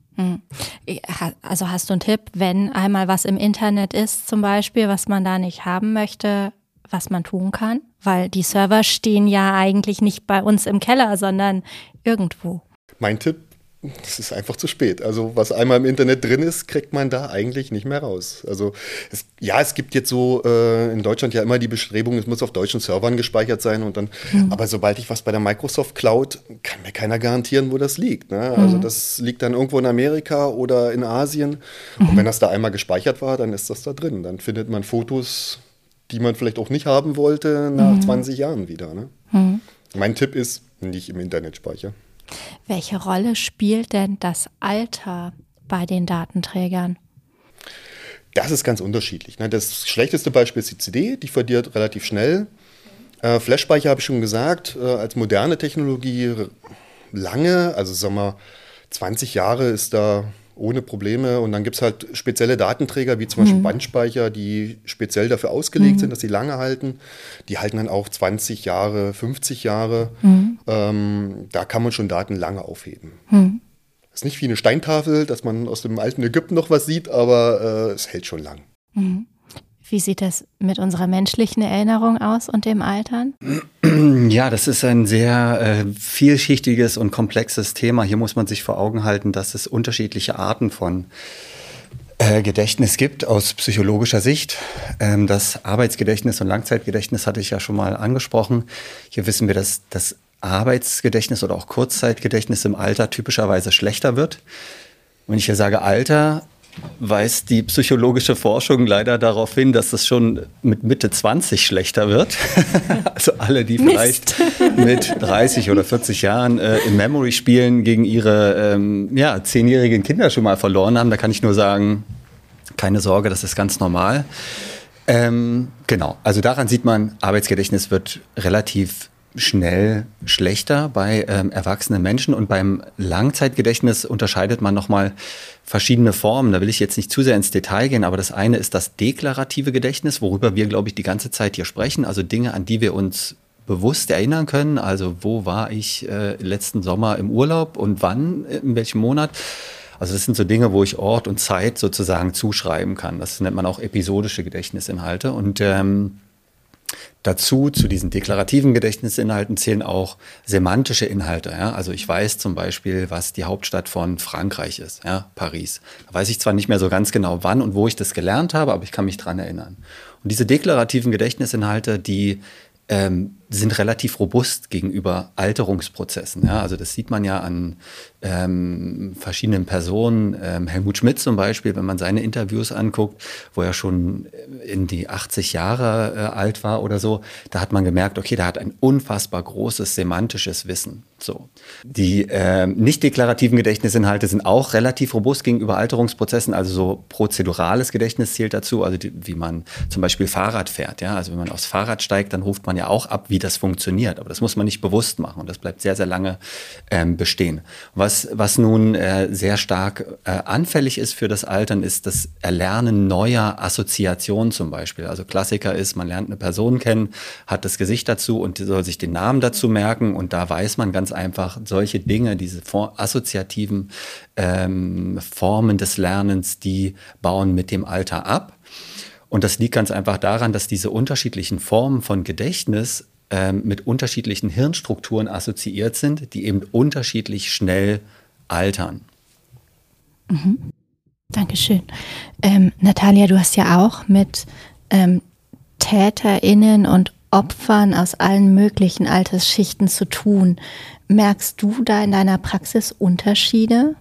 Also hast du einen Tipp, wenn einmal was im Internet ist zum Beispiel, was man da nicht haben möchte, was man tun kann? Weil die Server stehen ja eigentlich nicht bei uns im Keller, sondern irgendwo. Mein Tipp, es ist einfach zu spät. Also was einmal im Internet drin ist, kriegt man da eigentlich nicht mehr raus. Also es, ja, es gibt jetzt so äh, in Deutschland ja immer die Bestrebung, es muss auf deutschen Servern gespeichert sein. Und dann, mhm. aber sobald ich was bei der Microsoft Cloud, kann mir keiner garantieren, wo das liegt. Ne? Also mhm. das liegt dann irgendwo in Amerika oder in Asien. Mhm. Und wenn das da einmal gespeichert war, dann ist das da drin. Dann findet man Fotos, die man vielleicht auch nicht haben wollte, nach mhm. zwanzig Jahren wieder. Ne? Mhm. Mein Tipp ist, nicht im Internet speichern. Welche Rolle spielt denn das Alter bei den Datenträgern? Das ist ganz unterschiedlich. Das schlechteste Beispiel ist die C D, die verliert relativ schnell. Äh, Flash-Speicher habe ich schon gesagt, äh, als moderne Technologie lange, also sagen wir zwanzig Jahre ist da ohne Probleme. Und dann gibt es halt spezielle Datenträger, wie zum Beispiel mhm. Bandspeicher, die speziell dafür ausgelegt mhm. sind, dass sie lange halten. Die halten dann auch zwanzig Jahre, fünfzig Jahre. Mhm. Ähm, da kann man schon Daten lange aufheben. Mhm. Das ist nicht wie eine Steintafel, dass man aus dem alten Ägypten noch was sieht, aber äh, es hält schon lang. Mhm. Wie sieht das mit unserer menschlichen Erinnerung aus und dem Altern? Ja, das ist ein sehr äh, vielschichtiges und komplexes Thema. Hier muss man sich vor Augen halten, dass es unterschiedliche Arten von äh, Gedächtnis gibt aus psychologischer Sicht. Ähm, das Arbeitsgedächtnis und Langzeitgedächtnis hatte ich ja schon mal angesprochen. Hier wissen wir, dass das Arbeitsgedächtnis oder auch Kurzzeitgedächtnis im Alter typischerweise schlechter wird. Wenn ich hier sage Alter, weist die psychologische Forschung leider darauf hin, dass es schon mit Mitte zwanzig schlechter wird. Also alle, die vielleicht Mist. mit dreißig oder vierzig Jahren äh, im Memory spielen gegen ihre ähm, ja, zehnjährigen Kinder schon mal verloren haben, da kann ich nur sagen, keine Sorge, das ist ganz normal. Ähm, genau, also daran sieht man, Arbeitsgedächtnis wird relativ schnell schlechter bei ähm, erwachsenen Menschen, und beim Langzeitgedächtnis unterscheidet man nochmal verschiedene Formen. Da will ich jetzt nicht zu sehr ins Detail gehen, aber das eine ist das deklarative Gedächtnis, worüber wir, glaube ich, die ganze Zeit hier sprechen, also Dinge, an die wir uns bewusst erinnern können, also wo war ich äh, letzten Sommer im Urlaub und wann, in welchem Monat. Also das sind so Dinge, wo ich Ort und Zeit sozusagen zuschreiben kann. Das nennt man auch episodische Gedächtnisinhalte. Und ähm, dazu, zu diesen deklarativen Gedächtnisinhalten zählen auch semantische Inhalte. Ja? Also ich weiß zum Beispiel, was die Hauptstadt von Frankreich ist, ja? Paris. Da weiß ich zwar nicht mehr so ganz genau, wann und wo ich das gelernt habe, aber ich kann mich dran erinnern. Und diese deklarativen Gedächtnisinhalte, die ähm, sind relativ robust gegenüber Alterungsprozessen. Ja? Also das sieht man ja an ähm, verschiedenen Personen. Ähm, Helmut Schmidt zum Beispiel, wenn man seine Interviews anguckt, wo er schon in die achtzig Jahre äh, alt war oder so, da hat man gemerkt, okay, der hat ein unfassbar großes semantisches Wissen. So. Die äh, nicht deklarativen Gedächtnisinhalte sind auch relativ robust gegenüber Alterungsprozessen, also so prozedurales Gedächtnis zählt dazu, also die, wie man zum Beispiel Fahrrad fährt. Ja? Also wenn man aufs Fahrrad steigt, dann ruft man ja auch ab, wie das funktioniert, aber das muss man nicht bewusst machen und das bleibt sehr, sehr lange ähm, bestehen. Was, was nun äh, sehr stark äh, anfällig ist für das Altern, ist das Erlernen neuer Assoziationen zum Beispiel. Also Klassiker ist, man lernt eine Person kennen, hat das Gesicht dazu und soll sich den Namen dazu merken und da weiß man ganz einfach, solche Dinge, diese for- assoziativen ähm, Formen des Lernens, die bauen mit dem Alter ab. Und das liegt ganz einfach daran, dass diese unterschiedlichen Formen von Gedächtnis ähm, mit unterschiedlichen Hirnstrukturen assoziiert sind, die eben unterschiedlich schnell altern. Mhm. Dankeschön. Ähm, Natalia, du hast ja auch mit ähm, TäterInnen und Opfern aus allen möglichen Altersschichten zu tun. Merkst du da in deiner Praxis Unterschiede?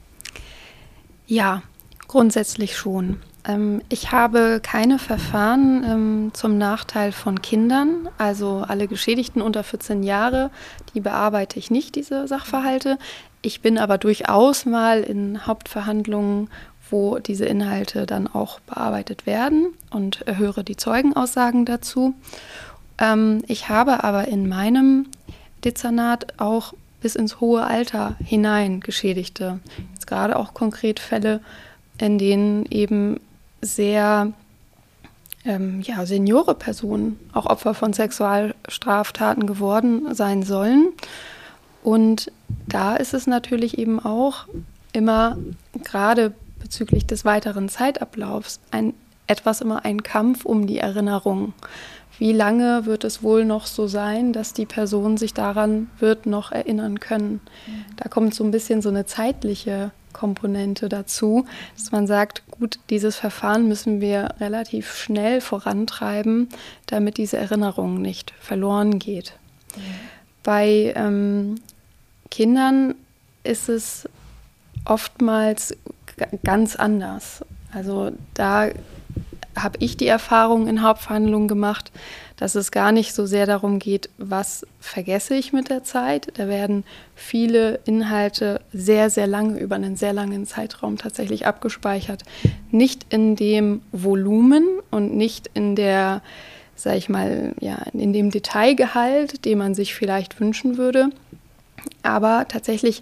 Ja, grundsätzlich schon. Ähm, ich habe keine Verfahren ähm, zum Nachteil von Kindern, also alle Geschädigten unter vierzehn Jahre, die bearbeite ich nicht, diese Sachverhalte. Ich bin aber durchaus mal in Hauptverhandlungen, wo diese Inhalte dann auch bearbeitet werden und höre die Zeugenaussagen dazu. Ähm, ich habe aber in meinem Dezernat auch bis ins hohe Alter hinein Geschädigte. Jetzt gerade auch konkret Fälle, in denen eben sehr ähm, ja, seniore Personen auch Opfer von Sexualstraftaten geworden sein sollen. Und da ist es natürlich eben auch immer, gerade bezüglich des weiteren Zeitablaufs, ein, etwas immer ein Kampf um die Erinnerung. Wie lange wird es wohl noch so sein, dass die Person sich daran wird noch erinnern können? Mhm. Da kommt so ein bisschen so eine zeitliche Komponente dazu, dass man sagt, gut, dieses Verfahren müssen wir relativ schnell vorantreiben, damit diese Erinnerung nicht verloren geht. Mhm. Bei ähm, Kindern ist es oftmals g- ganz anders. Also da habe ich die Erfahrung in Hauptverhandlungen gemacht, dass es gar nicht so sehr darum geht, was vergesse ich mit der Zeit. Da werden viele Inhalte sehr, sehr lange, über einen sehr langen Zeitraum tatsächlich abgespeichert. Nicht in dem Volumen und nicht in der, sag ich mal, ja, in dem Detailgehalt, den man sich vielleicht wünschen würde, aber tatsächlich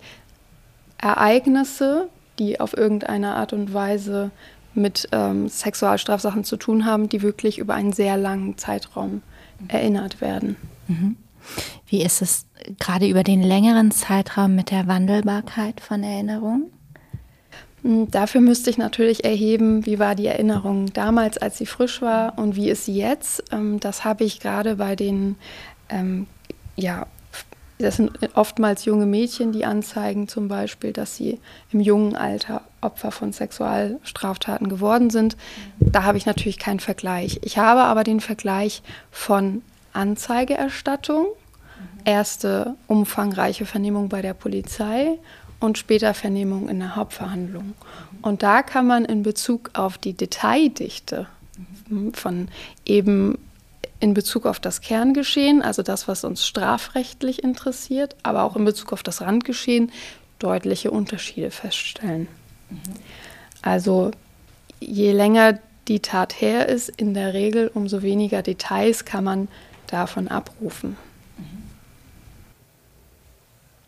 Ereignisse, die auf irgendeine Art und Weise mit ähm, Sexualstrafsachen zu tun haben, die wirklich über einen sehr langen Zeitraum mhm. erinnert werden. Mhm. Wie ist es gerade über den längeren Zeitraum mit der Wandelbarkeit von Erinnerungen? Dafür müsste ich natürlich erheben, wie war die Erinnerung damals, als sie frisch war und wie ist sie jetzt. Ähm, das habe ich gerade bei den, ähm, ja, das sind oftmals junge Mädchen, die anzeigen zum Beispiel, dass sie im jungen Alter Opfer von Sexualstraftaten geworden sind. Da habe ich natürlich keinen Vergleich. Ich habe aber den Vergleich von Anzeigeerstattung, erste umfangreiche Vernehmung bei der Polizei und später Vernehmung in der Hauptverhandlung. Und da kann man in Bezug auf die Detaildichte von eben in Bezug auf das Kerngeschehen, also das, was uns strafrechtlich interessiert, aber auch in Bezug auf das Randgeschehen, deutliche Unterschiede feststellen. Mhm. Also je länger die Tat her ist, in der Regel, umso weniger Details kann man davon abrufen.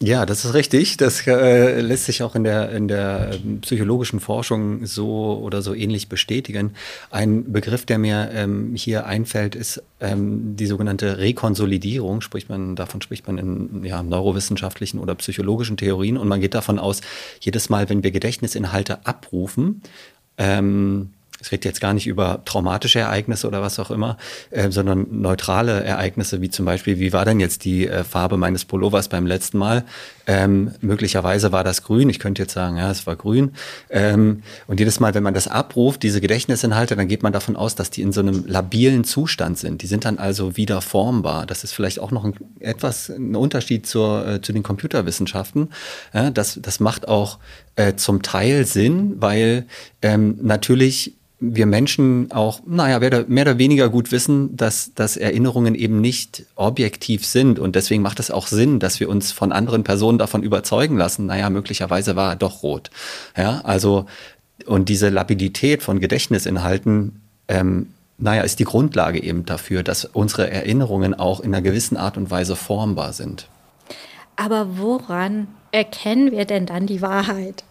Ja, das ist richtig. Das äh, lässt sich auch in der, in der psychologischen Forschung so oder so ähnlich bestätigen. Ein Begriff, der mir ähm, hier einfällt, ist ähm, die sogenannte Rekonsolidierung. Spricht man, davon spricht man in ja, neurowissenschaftlichen oder psychologischen Theorien. Und man geht davon aus, jedes Mal, wenn wir Gedächtnisinhalte abrufen, ähm, ich rede jetzt gar nicht über traumatische Ereignisse oder was auch immer, äh, sondern neutrale Ereignisse, wie zum Beispiel, wie war denn jetzt die äh, Farbe meines Pullovers beim letzten Mal? Ähm, möglicherweise war das grün. Ich könnte jetzt sagen, ja, es war grün. Ähm, und jedes Mal, wenn man das abruft, diese Gedächtnisinhalte, dann geht man davon aus, dass die in so einem labilen Zustand sind. Die sind dann also wieder formbar. Das ist vielleicht auch noch ein, etwas ein Unterschied zur, äh, zu den Computerwissenschaften. Ja, das, das macht auch äh, zum Teil Sinn, weil ähm, natürlich wir Menschen auch, naja, mehr oder weniger gut wissen, dass, dass Erinnerungen eben nicht objektiv sind. Und deswegen macht es auch Sinn, dass wir uns von anderen Personen davon überzeugen lassen, naja, möglicherweise war er doch rot. Ja, also, und diese Lapidität von Gedächtnisinhalten, ähm, naja, ist die Grundlage eben dafür, dass unsere Erinnerungen auch in einer gewissen Art und Weise formbar sind. Aber woran erkennen wir denn dann die Wahrheit?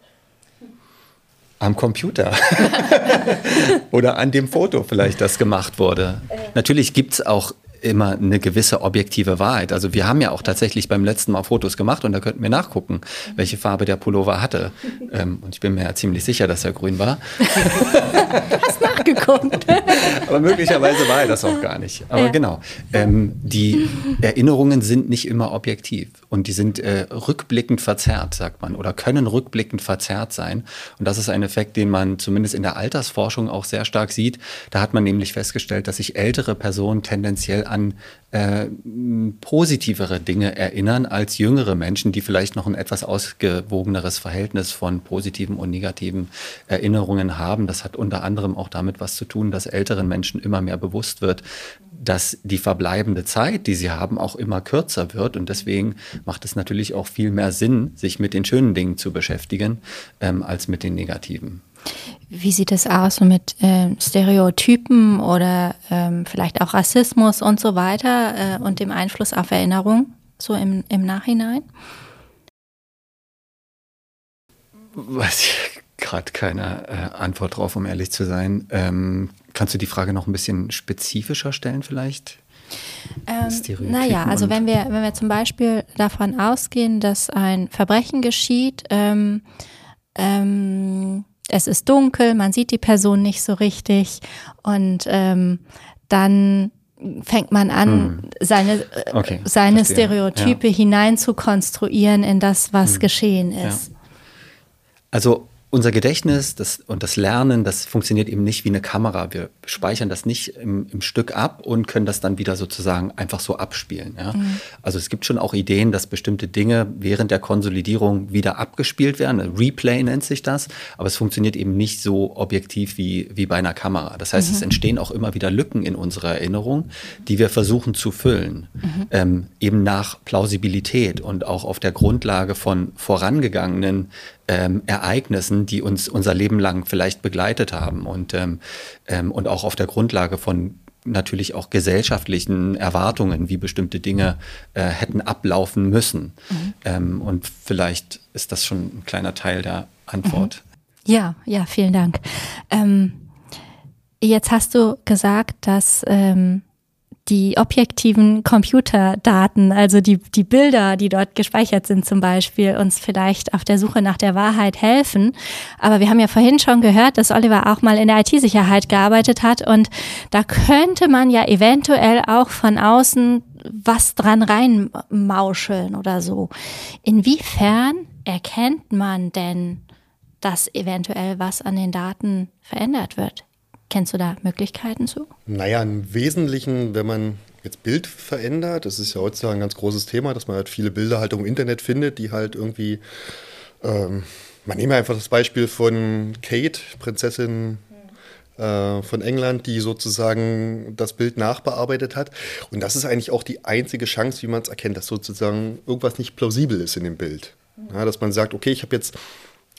Am Computer oder an dem Foto vielleicht, das gemacht wurde. Äh. Natürlich gibt es auch immer eine gewisse objektive Wahrheit. Also wir haben ja auch tatsächlich beim letzten Mal Fotos gemacht und da könnten wir nachgucken, welche Farbe der Pullover hatte. Ähm, und ich bin mir ja ziemlich sicher, dass er grün war. Du hast nachgeguckt. Aber möglicherweise war er das auch gar nicht. Aber ja. genau, ähm, die Erinnerungen sind nicht immer objektiv und die sind äh, rückblickend verzerrt, sagt man, oder können rückblickend verzerrt sein. Und das ist ein Effekt, den man zumindest in der Altersforschung auch sehr stark sieht. Da hat man nämlich festgestellt, dass sich ältere Personen tendenziell an äh, positivere Dinge erinnern als jüngere Menschen, die vielleicht noch ein etwas ausgewogeneres Verhältnis von positiven und negativen Erinnerungen haben. Das hat unter anderem auch damit was zu tun, dass älteren Menschen immer mehr bewusst wird, dass die verbleibende Zeit, die sie haben, auch immer kürzer wird. Und deswegen macht es natürlich auch viel mehr Sinn, sich mit den schönen Dingen zu beschäftigen, ähm, als mit den negativen. Wie sieht es aus so mit äh, Stereotypen oder ähm, vielleicht auch Rassismus und so weiter äh, und dem Einfluss auf Erinnerung, so im, im Nachhinein? Weiß ich gerade keine äh, Antwort drauf, um ehrlich zu sein. Ähm, kannst du die Frage noch ein bisschen spezifischer stellen vielleicht? Ähm, naja, also wenn wir, wenn wir zum Beispiel davon ausgehen, dass ein Verbrechen geschieht, ähm, ähm, es ist dunkel, man sieht die Person nicht so richtig und ähm, dann fängt man an, hm. seine, okay, seine Stereotype ja. hinein zu konstruieren in das, was hm. geschehen ist. Ja. Also unser Gedächtnis das, und das Lernen, das funktioniert eben nicht wie eine Kamera. Wir speichern das nicht im, im Stück ab und können das dann wieder sozusagen einfach so abspielen. Ja? Mhm. Also es gibt schon auch Ideen, dass bestimmte Dinge während der Konsolidierung wieder abgespielt werden. Replay nennt sich das. Aber es funktioniert eben nicht so objektiv wie, wie bei einer Kamera. Das heißt, mhm. es entstehen auch immer wieder Lücken in unserer Erinnerung, die wir versuchen zu füllen. Mhm. Ähm, eben nach Plausibilität und auch auf der Grundlage von vorangegangenen Ähm, Ereignissen, die uns unser Leben lang vielleicht begleitet haben und, ähm, ähm, und auch auf der Grundlage von natürlich auch gesellschaftlichen Erwartungen, wie bestimmte Dinge äh, hätten ablaufen müssen. Mhm. Ähm, und vielleicht ist das schon ein kleiner Teil der Antwort. Mhm. Ja, ja, vielen Dank. Ähm, jetzt hast du gesagt, dass ähm die objektiven Computerdaten, also die, die Bilder, die dort gespeichert sind zum Beispiel, uns vielleicht auf der Suche nach der Wahrheit helfen. Aber wir haben ja vorhin schon gehört, dass Oliver auch mal in der I T-Sicherheit gearbeitet hat und da könnte man ja eventuell auch von außen was dran reinmauscheln oder so. Inwiefern erkennt man denn, dass eventuell was an den Daten verändert wird? Kennst du da Möglichkeiten zu? Naja, im Wesentlichen, wenn man jetzt Bild verändert, das ist ja heutzutage ein ganz großes Thema, dass man halt viele Bilder halt im Internet findet, die halt irgendwie, ähm, man nehme einfach das Beispiel von Kate, Prinzessin äh, von England, die sozusagen das Bild nachbearbeitet hat. Und das ist eigentlich auch die einzige Chance, wie man es erkennt, dass sozusagen irgendwas nicht plausibel ist in dem Bild. Ja, dass man sagt, okay, ich habe jetzt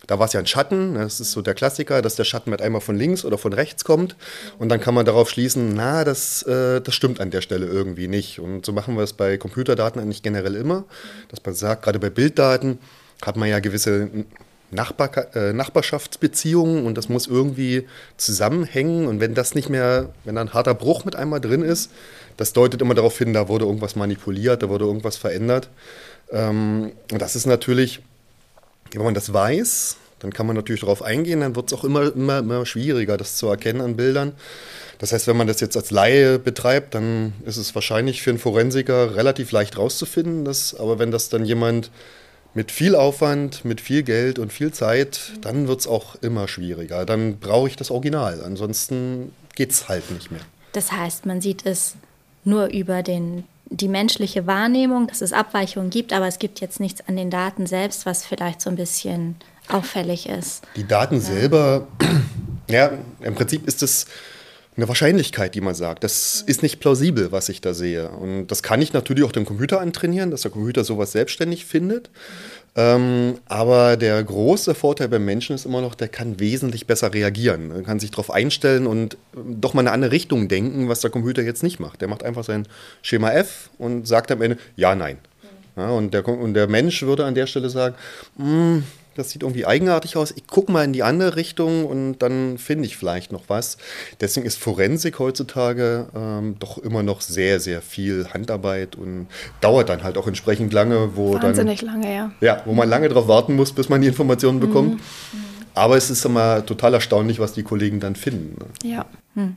Da war es ja ein Schatten, das ist so der Klassiker, dass der Schatten mit einmal von links oder von rechts kommt und dann kann man darauf schließen, na, das, äh, das stimmt an der Stelle irgendwie nicht. Und so machen wir es bei Computerdaten eigentlich generell immer, dass man sagt, gerade bei Bilddaten hat man ja gewisse Nachbar, äh, Nachbarschaftsbeziehungen und das muss irgendwie zusammenhängen und wenn das nicht mehr, wenn da ein harter Bruch mit einmal drin ist, das deutet immer darauf hin, da wurde irgendwas manipuliert, da wurde irgendwas verändert. Ähm, und das ist natürlich, wenn man das weiß, dann kann man natürlich darauf eingehen, dann wird es auch immer, immer, immer schwieriger, das zu erkennen an Bildern. Das heißt, wenn man das jetzt als Laie betreibt, dann ist es wahrscheinlich für einen Forensiker relativ leicht rauszufinden. Dass, aber wenn das dann jemand mit viel Aufwand, mit viel Geld und viel Zeit, dann wird es auch immer schwieriger. Dann brauche ich das Original, ansonsten geht es halt nicht mehr. Das heißt, man sieht es nur über den, die menschliche Wahrnehmung, dass es Abweichungen gibt, aber es gibt jetzt nichts an den Daten selbst, was vielleicht so ein bisschen auffällig ist. Die Daten ja. selber, ja, im Prinzip ist es eine Wahrscheinlichkeit, die man sagt. Das ist nicht plausibel, was ich da sehe. Und das kann ich natürlich auch dem Computer antrainieren, dass der Computer sowas selbstständig findet. Ähm, aber der große Vorteil beim Menschen ist immer noch, der kann wesentlich besser reagieren. Er kann sich darauf einstellen und doch mal in eine andere Richtung denken, was der Computer jetzt nicht macht. Der macht einfach sein Schema F und sagt am Ende ja, nein. Ja, und, der, und der Mensch würde an der Stelle sagen, mh, das sieht irgendwie eigenartig aus, ich gucke mal in die andere Richtung und dann finde ich vielleicht noch was. Deswegen ist Forensik heutzutage ähm, doch immer noch sehr, sehr viel Handarbeit und dauert dann halt auch entsprechend lange. Wo Wahnsinnig dann, lange, ja. Ja, wo man lange drauf warten muss, bis man die Informationen bekommt. Mhm. Aber es ist immer total erstaunlich, was die Kollegen dann finden. Ja. Mhm.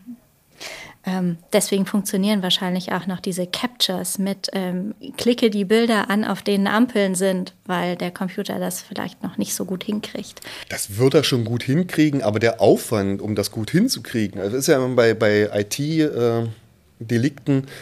Ähm, deswegen funktionieren wahrscheinlich auch noch diese Captures mit ähm, klicke die Bilder an, auf denen Ampeln sind, weil der Computer das vielleicht noch nicht so gut hinkriegt. Das wird er schon gut hinkriegen, aber der Aufwand, um das gut hinzukriegen, also ist ja bei, bei I T-Delikten, äh,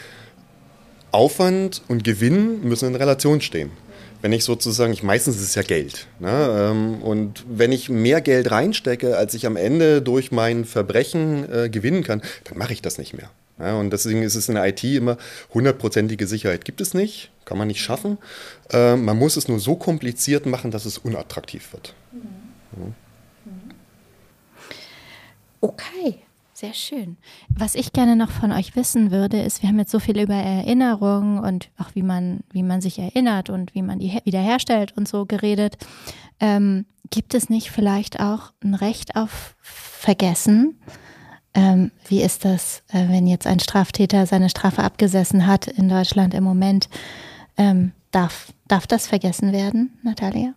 Aufwand und Gewinn müssen in Relation stehen. Wenn ich sozusagen, ich, meistens ist es ja Geld. Ne? Ähm, und wenn ich mehr Geld reinstecke, als ich am Ende durch mein Verbrechen äh, gewinnen kann, dann mache ich das nicht mehr. Ja? Und deswegen ist es in der I T immer hundertprozentige Sicherheit. Gibt es nicht, kann man nicht schaffen. Äh, man muss es nur so kompliziert machen, dass es unattraktiv wird. Ja. Okay. Sehr schön. Was ich gerne noch von euch wissen würde, ist, wir haben jetzt so viel über Erinnerung und auch wie man, wie man sich erinnert und wie man die wiederherstellt und so geredet. Ähm, gibt es nicht vielleicht auch ein Recht auf Vergessen? Ähm, wie ist das, äh, wenn jetzt ein Straftäter seine Strafe abgesessen hat in Deutschland im Moment? Ähm, darf, darf das vergessen werden, Natalia?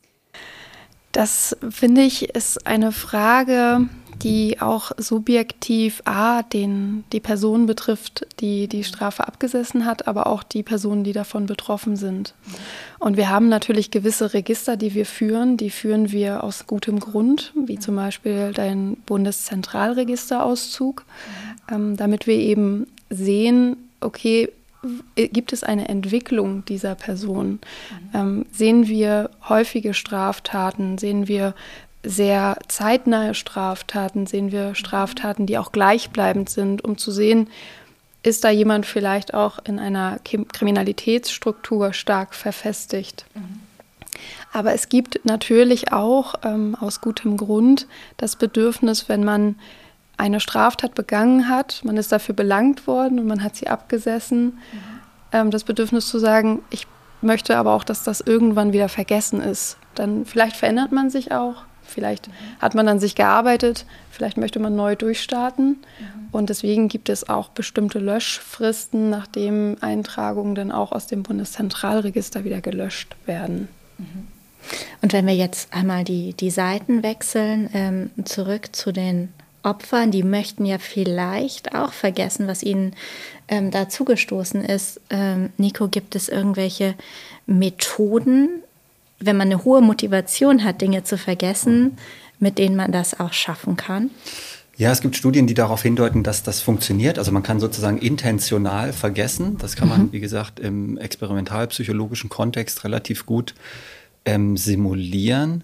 Das, finde ich, ist eine Frage, die auch subjektiv A, den, die Person betrifft, die die Strafe abgesessen hat, aber auch die Personen, die davon betroffen sind. Und wir haben natürlich gewisse Register, die wir führen, die führen wir aus gutem Grund, wie zum Beispiel dein Bundeszentralregisterauszug, ähm, damit wir eben sehen, okay, gibt es eine Entwicklung dieser Person? Ähm, sehen wir häufige Straftaten? Sehen wir sehr zeitnahe Straftaten? Sehen wir Straftaten, die auch gleichbleibend sind, um zu sehen, ist da jemand vielleicht auch in einer Kriminalitätsstruktur stark verfestigt? Mhm. Aber es gibt natürlich auch ähm, aus gutem Grund das Bedürfnis, wenn man eine Straftat begangen hat, man ist dafür belangt worden und man hat sie abgesessen, mhm. ähm, das Bedürfnis zu sagen, ich möchte aber auch, dass das irgendwann wieder vergessen ist. Dann vielleicht verändert man sich auch, vielleicht mhm. hat man an sich gearbeitet, vielleicht möchte man neu durchstarten. Mhm. Und deswegen gibt es auch bestimmte Löschfristen, nachdem Eintragungen dann auch aus dem Bundeszentralregister wieder gelöscht werden. Mhm. Und wenn wir jetzt einmal die, die Seiten wechseln, ähm, zurück zu den Opfern, die möchten ja vielleicht auch vergessen, was ihnen ähm, da zugestoßen ist. Ähm, Nico, gibt es irgendwelche Methoden, wenn man eine hohe Motivation hat, Dinge zu vergessen, mit denen man das auch schaffen kann? Ja, es gibt Studien, die darauf hindeuten, dass das funktioniert. Also man kann sozusagen intentional vergessen. Das kann man, mhm. wie gesagt, im experimentalpsychologischen Kontext relativ gut ähm, simulieren.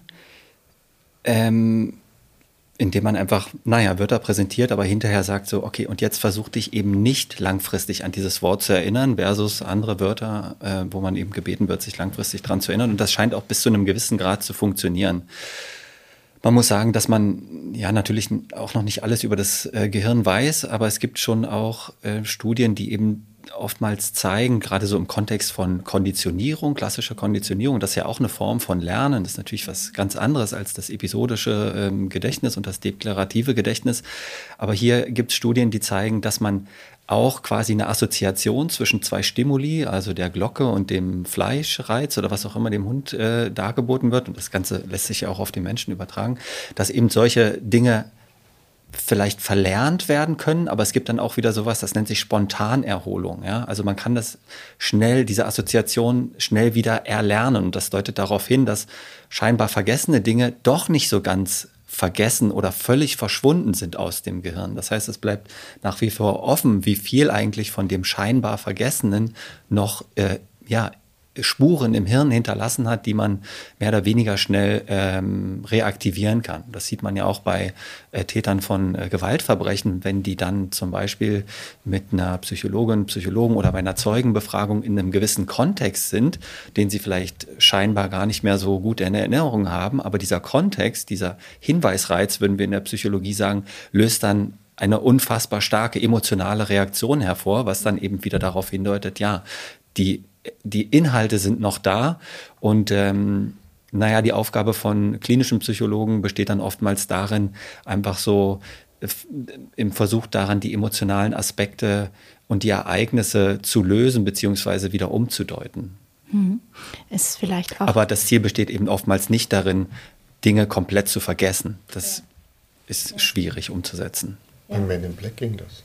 Ähm, indem man einfach, naja, Wörter präsentiert, aber hinterher sagt so, okay, und jetzt versuch dich eben nicht langfristig an dieses Wort zu erinnern versus andere Wörter, äh, wo man eben gebeten wird, sich langfristig dran zu erinnern. Und das scheint auch bis zu einem gewissen Grad zu funktionieren. Man muss sagen, dass man ja natürlich auch noch nicht alles über das äh, Gehirn weiß, aber es gibt schon auch äh, Studien, die eben oftmals zeigen, gerade so im Kontext von Konditionierung, klassischer Konditionierung, das ist ja auch eine Form von Lernen, das ist natürlich was ganz anderes als das episodische ähm, Gedächtnis und das deklarative Gedächtnis. Aber hier gibt es Studien, die zeigen, dass man auch quasi eine Assoziation zwischen zwei Stimuli, also der Glocke und dem Fleischreiz oder was auch immer dem Hund äh, dargeboten wird, und das Ganze lässt sich ja auch auf den Menschen übertragen, dass eben solche Dinge vielleicht verlernt werden können, aber es gibt dann auch wieder sowas, das nennt sich Spontanerholung. Ja? Also man kann das schnell, diese Assoziation schnell wieder erlernen, und das deutet darauf hin, dass scheinbar vergessene Dinge doch nicht so ganz vergessen oder völlig verschwunden sind aus dem Gehirn. Das heißt, es bleibt nach wie vor offen, wie viel eigentlich von dem scheinbar Vergessenen noch äh, ja, Spuren im Hirn hinterlassen hat, die man mehr oder weniger schnell ähm, reaktivieren kann. Das sieht man ja auch bei äh, Tätern von äh, Gewaltverbrechen, wenn die dann zum Beispiel mit einer Psychologin, Psychologen oder bei einer Zeugenbefragung in einem gewissen Kontext sind, den sie vielleicht scheinbar gar nicht mehr so gut in Erinnerung haben, aber dieser Kontext, dieser Hinweisreiz, würden wir in der Psychologie sagen, löst dann eine unfassbar starke emotionale Reaktion hervor, was dann eben wieder darauf hindeutet, ja, die Die Inhalte sind noch da, und ähm, naja, die Aufgabe von klinischen Psychologen besteht dann oftmals darin, einfach so äh, im Versuch daran, die emotionalen Aspekte und die Ereignisse zu lösen bzw. wieder umzudeuten. Hm. Ist vielleicht auch. Aber das Ziel besteht eben oftmals nicht darin, Dinge komplett zu vergessen. Das ist schwierig umzusetzen. Bei Men in Black ging das.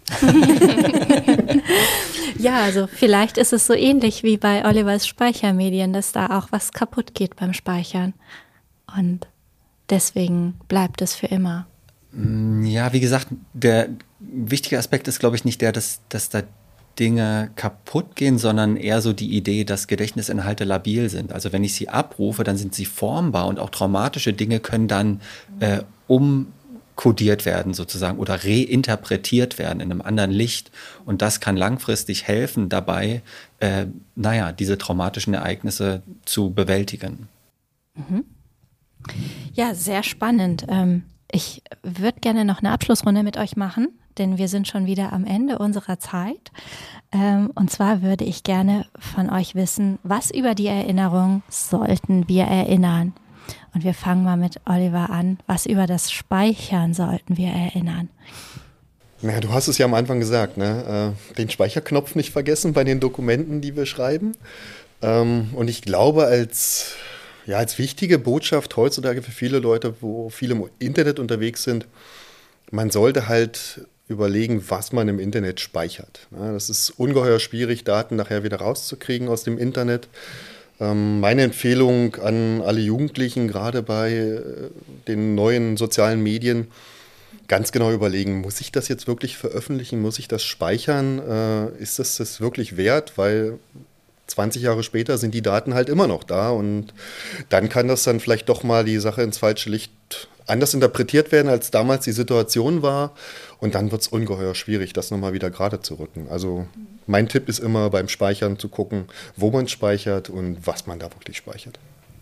Ja, also vielleicht ist es so ähnlich wie bei Olivers Speichermedien, dass da auch was kaputt geht beim Speichern. Und deswegen bleibt es für immer. Ja, wie gesagt, der wichtige Aspekt ist, glaube ich, nicht der, dass, dass da Dinge kaputt gehen, sondern eher so die Idee, dass Gedächtnisinhalte labil sind. Also wenn ich sie abrufe, dann sind sie formbar, und auch traumatische Dinge können dann äh, um kodiert werden sozusagen oder reinterpretiert werden in einem anderen Licht. Und das kann langfristig helfen dabei, äh, naja, diese traumatischen Ereignisse zu bewältigen. Mhm. Ja, sehr spannend. Ähm, ich würde gerne noch eine Abschlussrunde mit euch machen, denn wir sind schon wieder am Ende unserer Zeit. Ähm, und zwar würde ich gerne von euch wissen, was über die Erinnerung sollten wir erinnern? Und wir fangen mal mit Oliver an. Was über das Speichern sollten wir erinnern? Naja, du hast es ja am Anfang gesagt, ne? Den Speicherknopf nicht vergessen bei den Dokumenten, die wir schreiben. Und ich glaube, als, ja, als wichtige Botschaft heutzutage für viele Leute, wo viele im Internet unterwegs sind, man sollte halt überlegen, was man im Internet speichert. Das ist ungeheuer schwierig, Daten nachher wieder rauszukriegen aus dem Internet. Meine Empfehlung an alle Jugendlichen, gerade bei den neuen sozialen Medien, ganz genau überlegen, muss ich das jetzt wirklich veröffentlichen, muss ich das speichern, ist das das wirklich wert, weil zwanzig Jahre später sind die Daten halt immer noch da, und dann kann das dann vielleicht doch mal die Sache ins falsche Licht anders interpretiert werden, als damals die Situation war, und dann wird es ungeheuer schwierig, das nochmal wieder gerade zu rücken. Also mein Tipp ist immer beim Speichern zu gucken, wo man speichert und was man da wirklich speichert.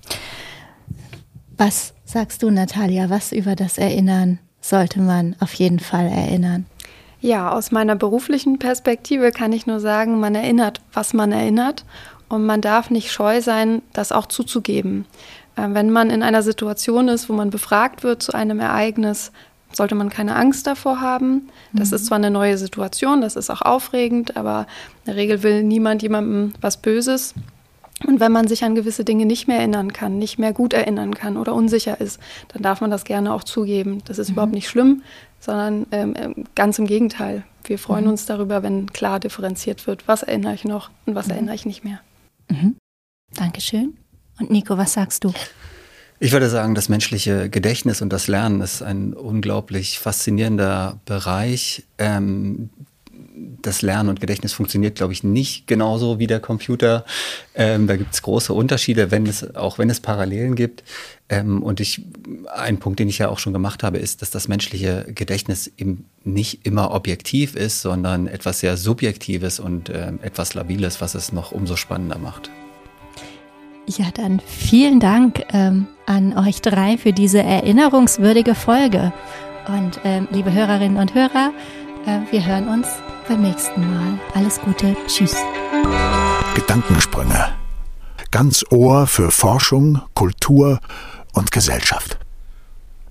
Was sagst du, Natalia, was über das Erinnern sollte man auf jeden Fall erinnern? Ja, aus meiner beruflichen Perspektive kann ich nur sagen, man erinnert, was man erinnert, und man darf nicht scheu sein, das auch zuzugeben. Wenn man in einer Situation ist, wo man befragt wird zu einem Ereignis, sollte man keine Angst davor haben. Das mhm. ist zwar eine neue Situation, das ist auch aufregend, aber in der Regel will niemand jemandem was Böses. Und wenn man sich an gewisse Dinge nicht mehr erinnern kann, nicht mehr gut erinnern kann oder unsicher ist, dann darf man das gerne auch zugeben. Das ist mhm. überhaupt nicht schlimm, sondern ähm, ganz im Gegenteil. Wir freuen mhm. uns darüber, wenn klar differenziert wird, was erinnere ich noch und was mhm. erinnere ich nicht mehr. Mhm. Dankeschön. Und Nico, was sagst du? Ich würde sagen, das menschliche Gedächtnis und das Lernen ist ein unglaublich faszinierender Bereich. Ähm, das Lernen und Gedächtnis funktioniert, glaube ich, nicht genauso wie der Computer. Ähm, da gibt es große Unterschiede, wenn es, auch wenn es Parallelen gibt. Ähm, und ich, ein Punkt, den ich ja auch schon gemacht habe, ist, dass das menschliche Gedächtnis eben nicht immer objektiv ist, sondern etwas sehr Subjektives und ähm, etwas Labiles, was es noch umso spannender macht. Ja, dann vielen Dank ähm, an euch drei für diese erinnerungswürdige Folge. Und ähm, liebe Hörerinnen und Hörer, äh, wir hören uns beim nächsten Mal. Alles Gute, tschüss. Gedankensprünge. Ganz Ohr für Forschung, Kultur und Gesellschaft.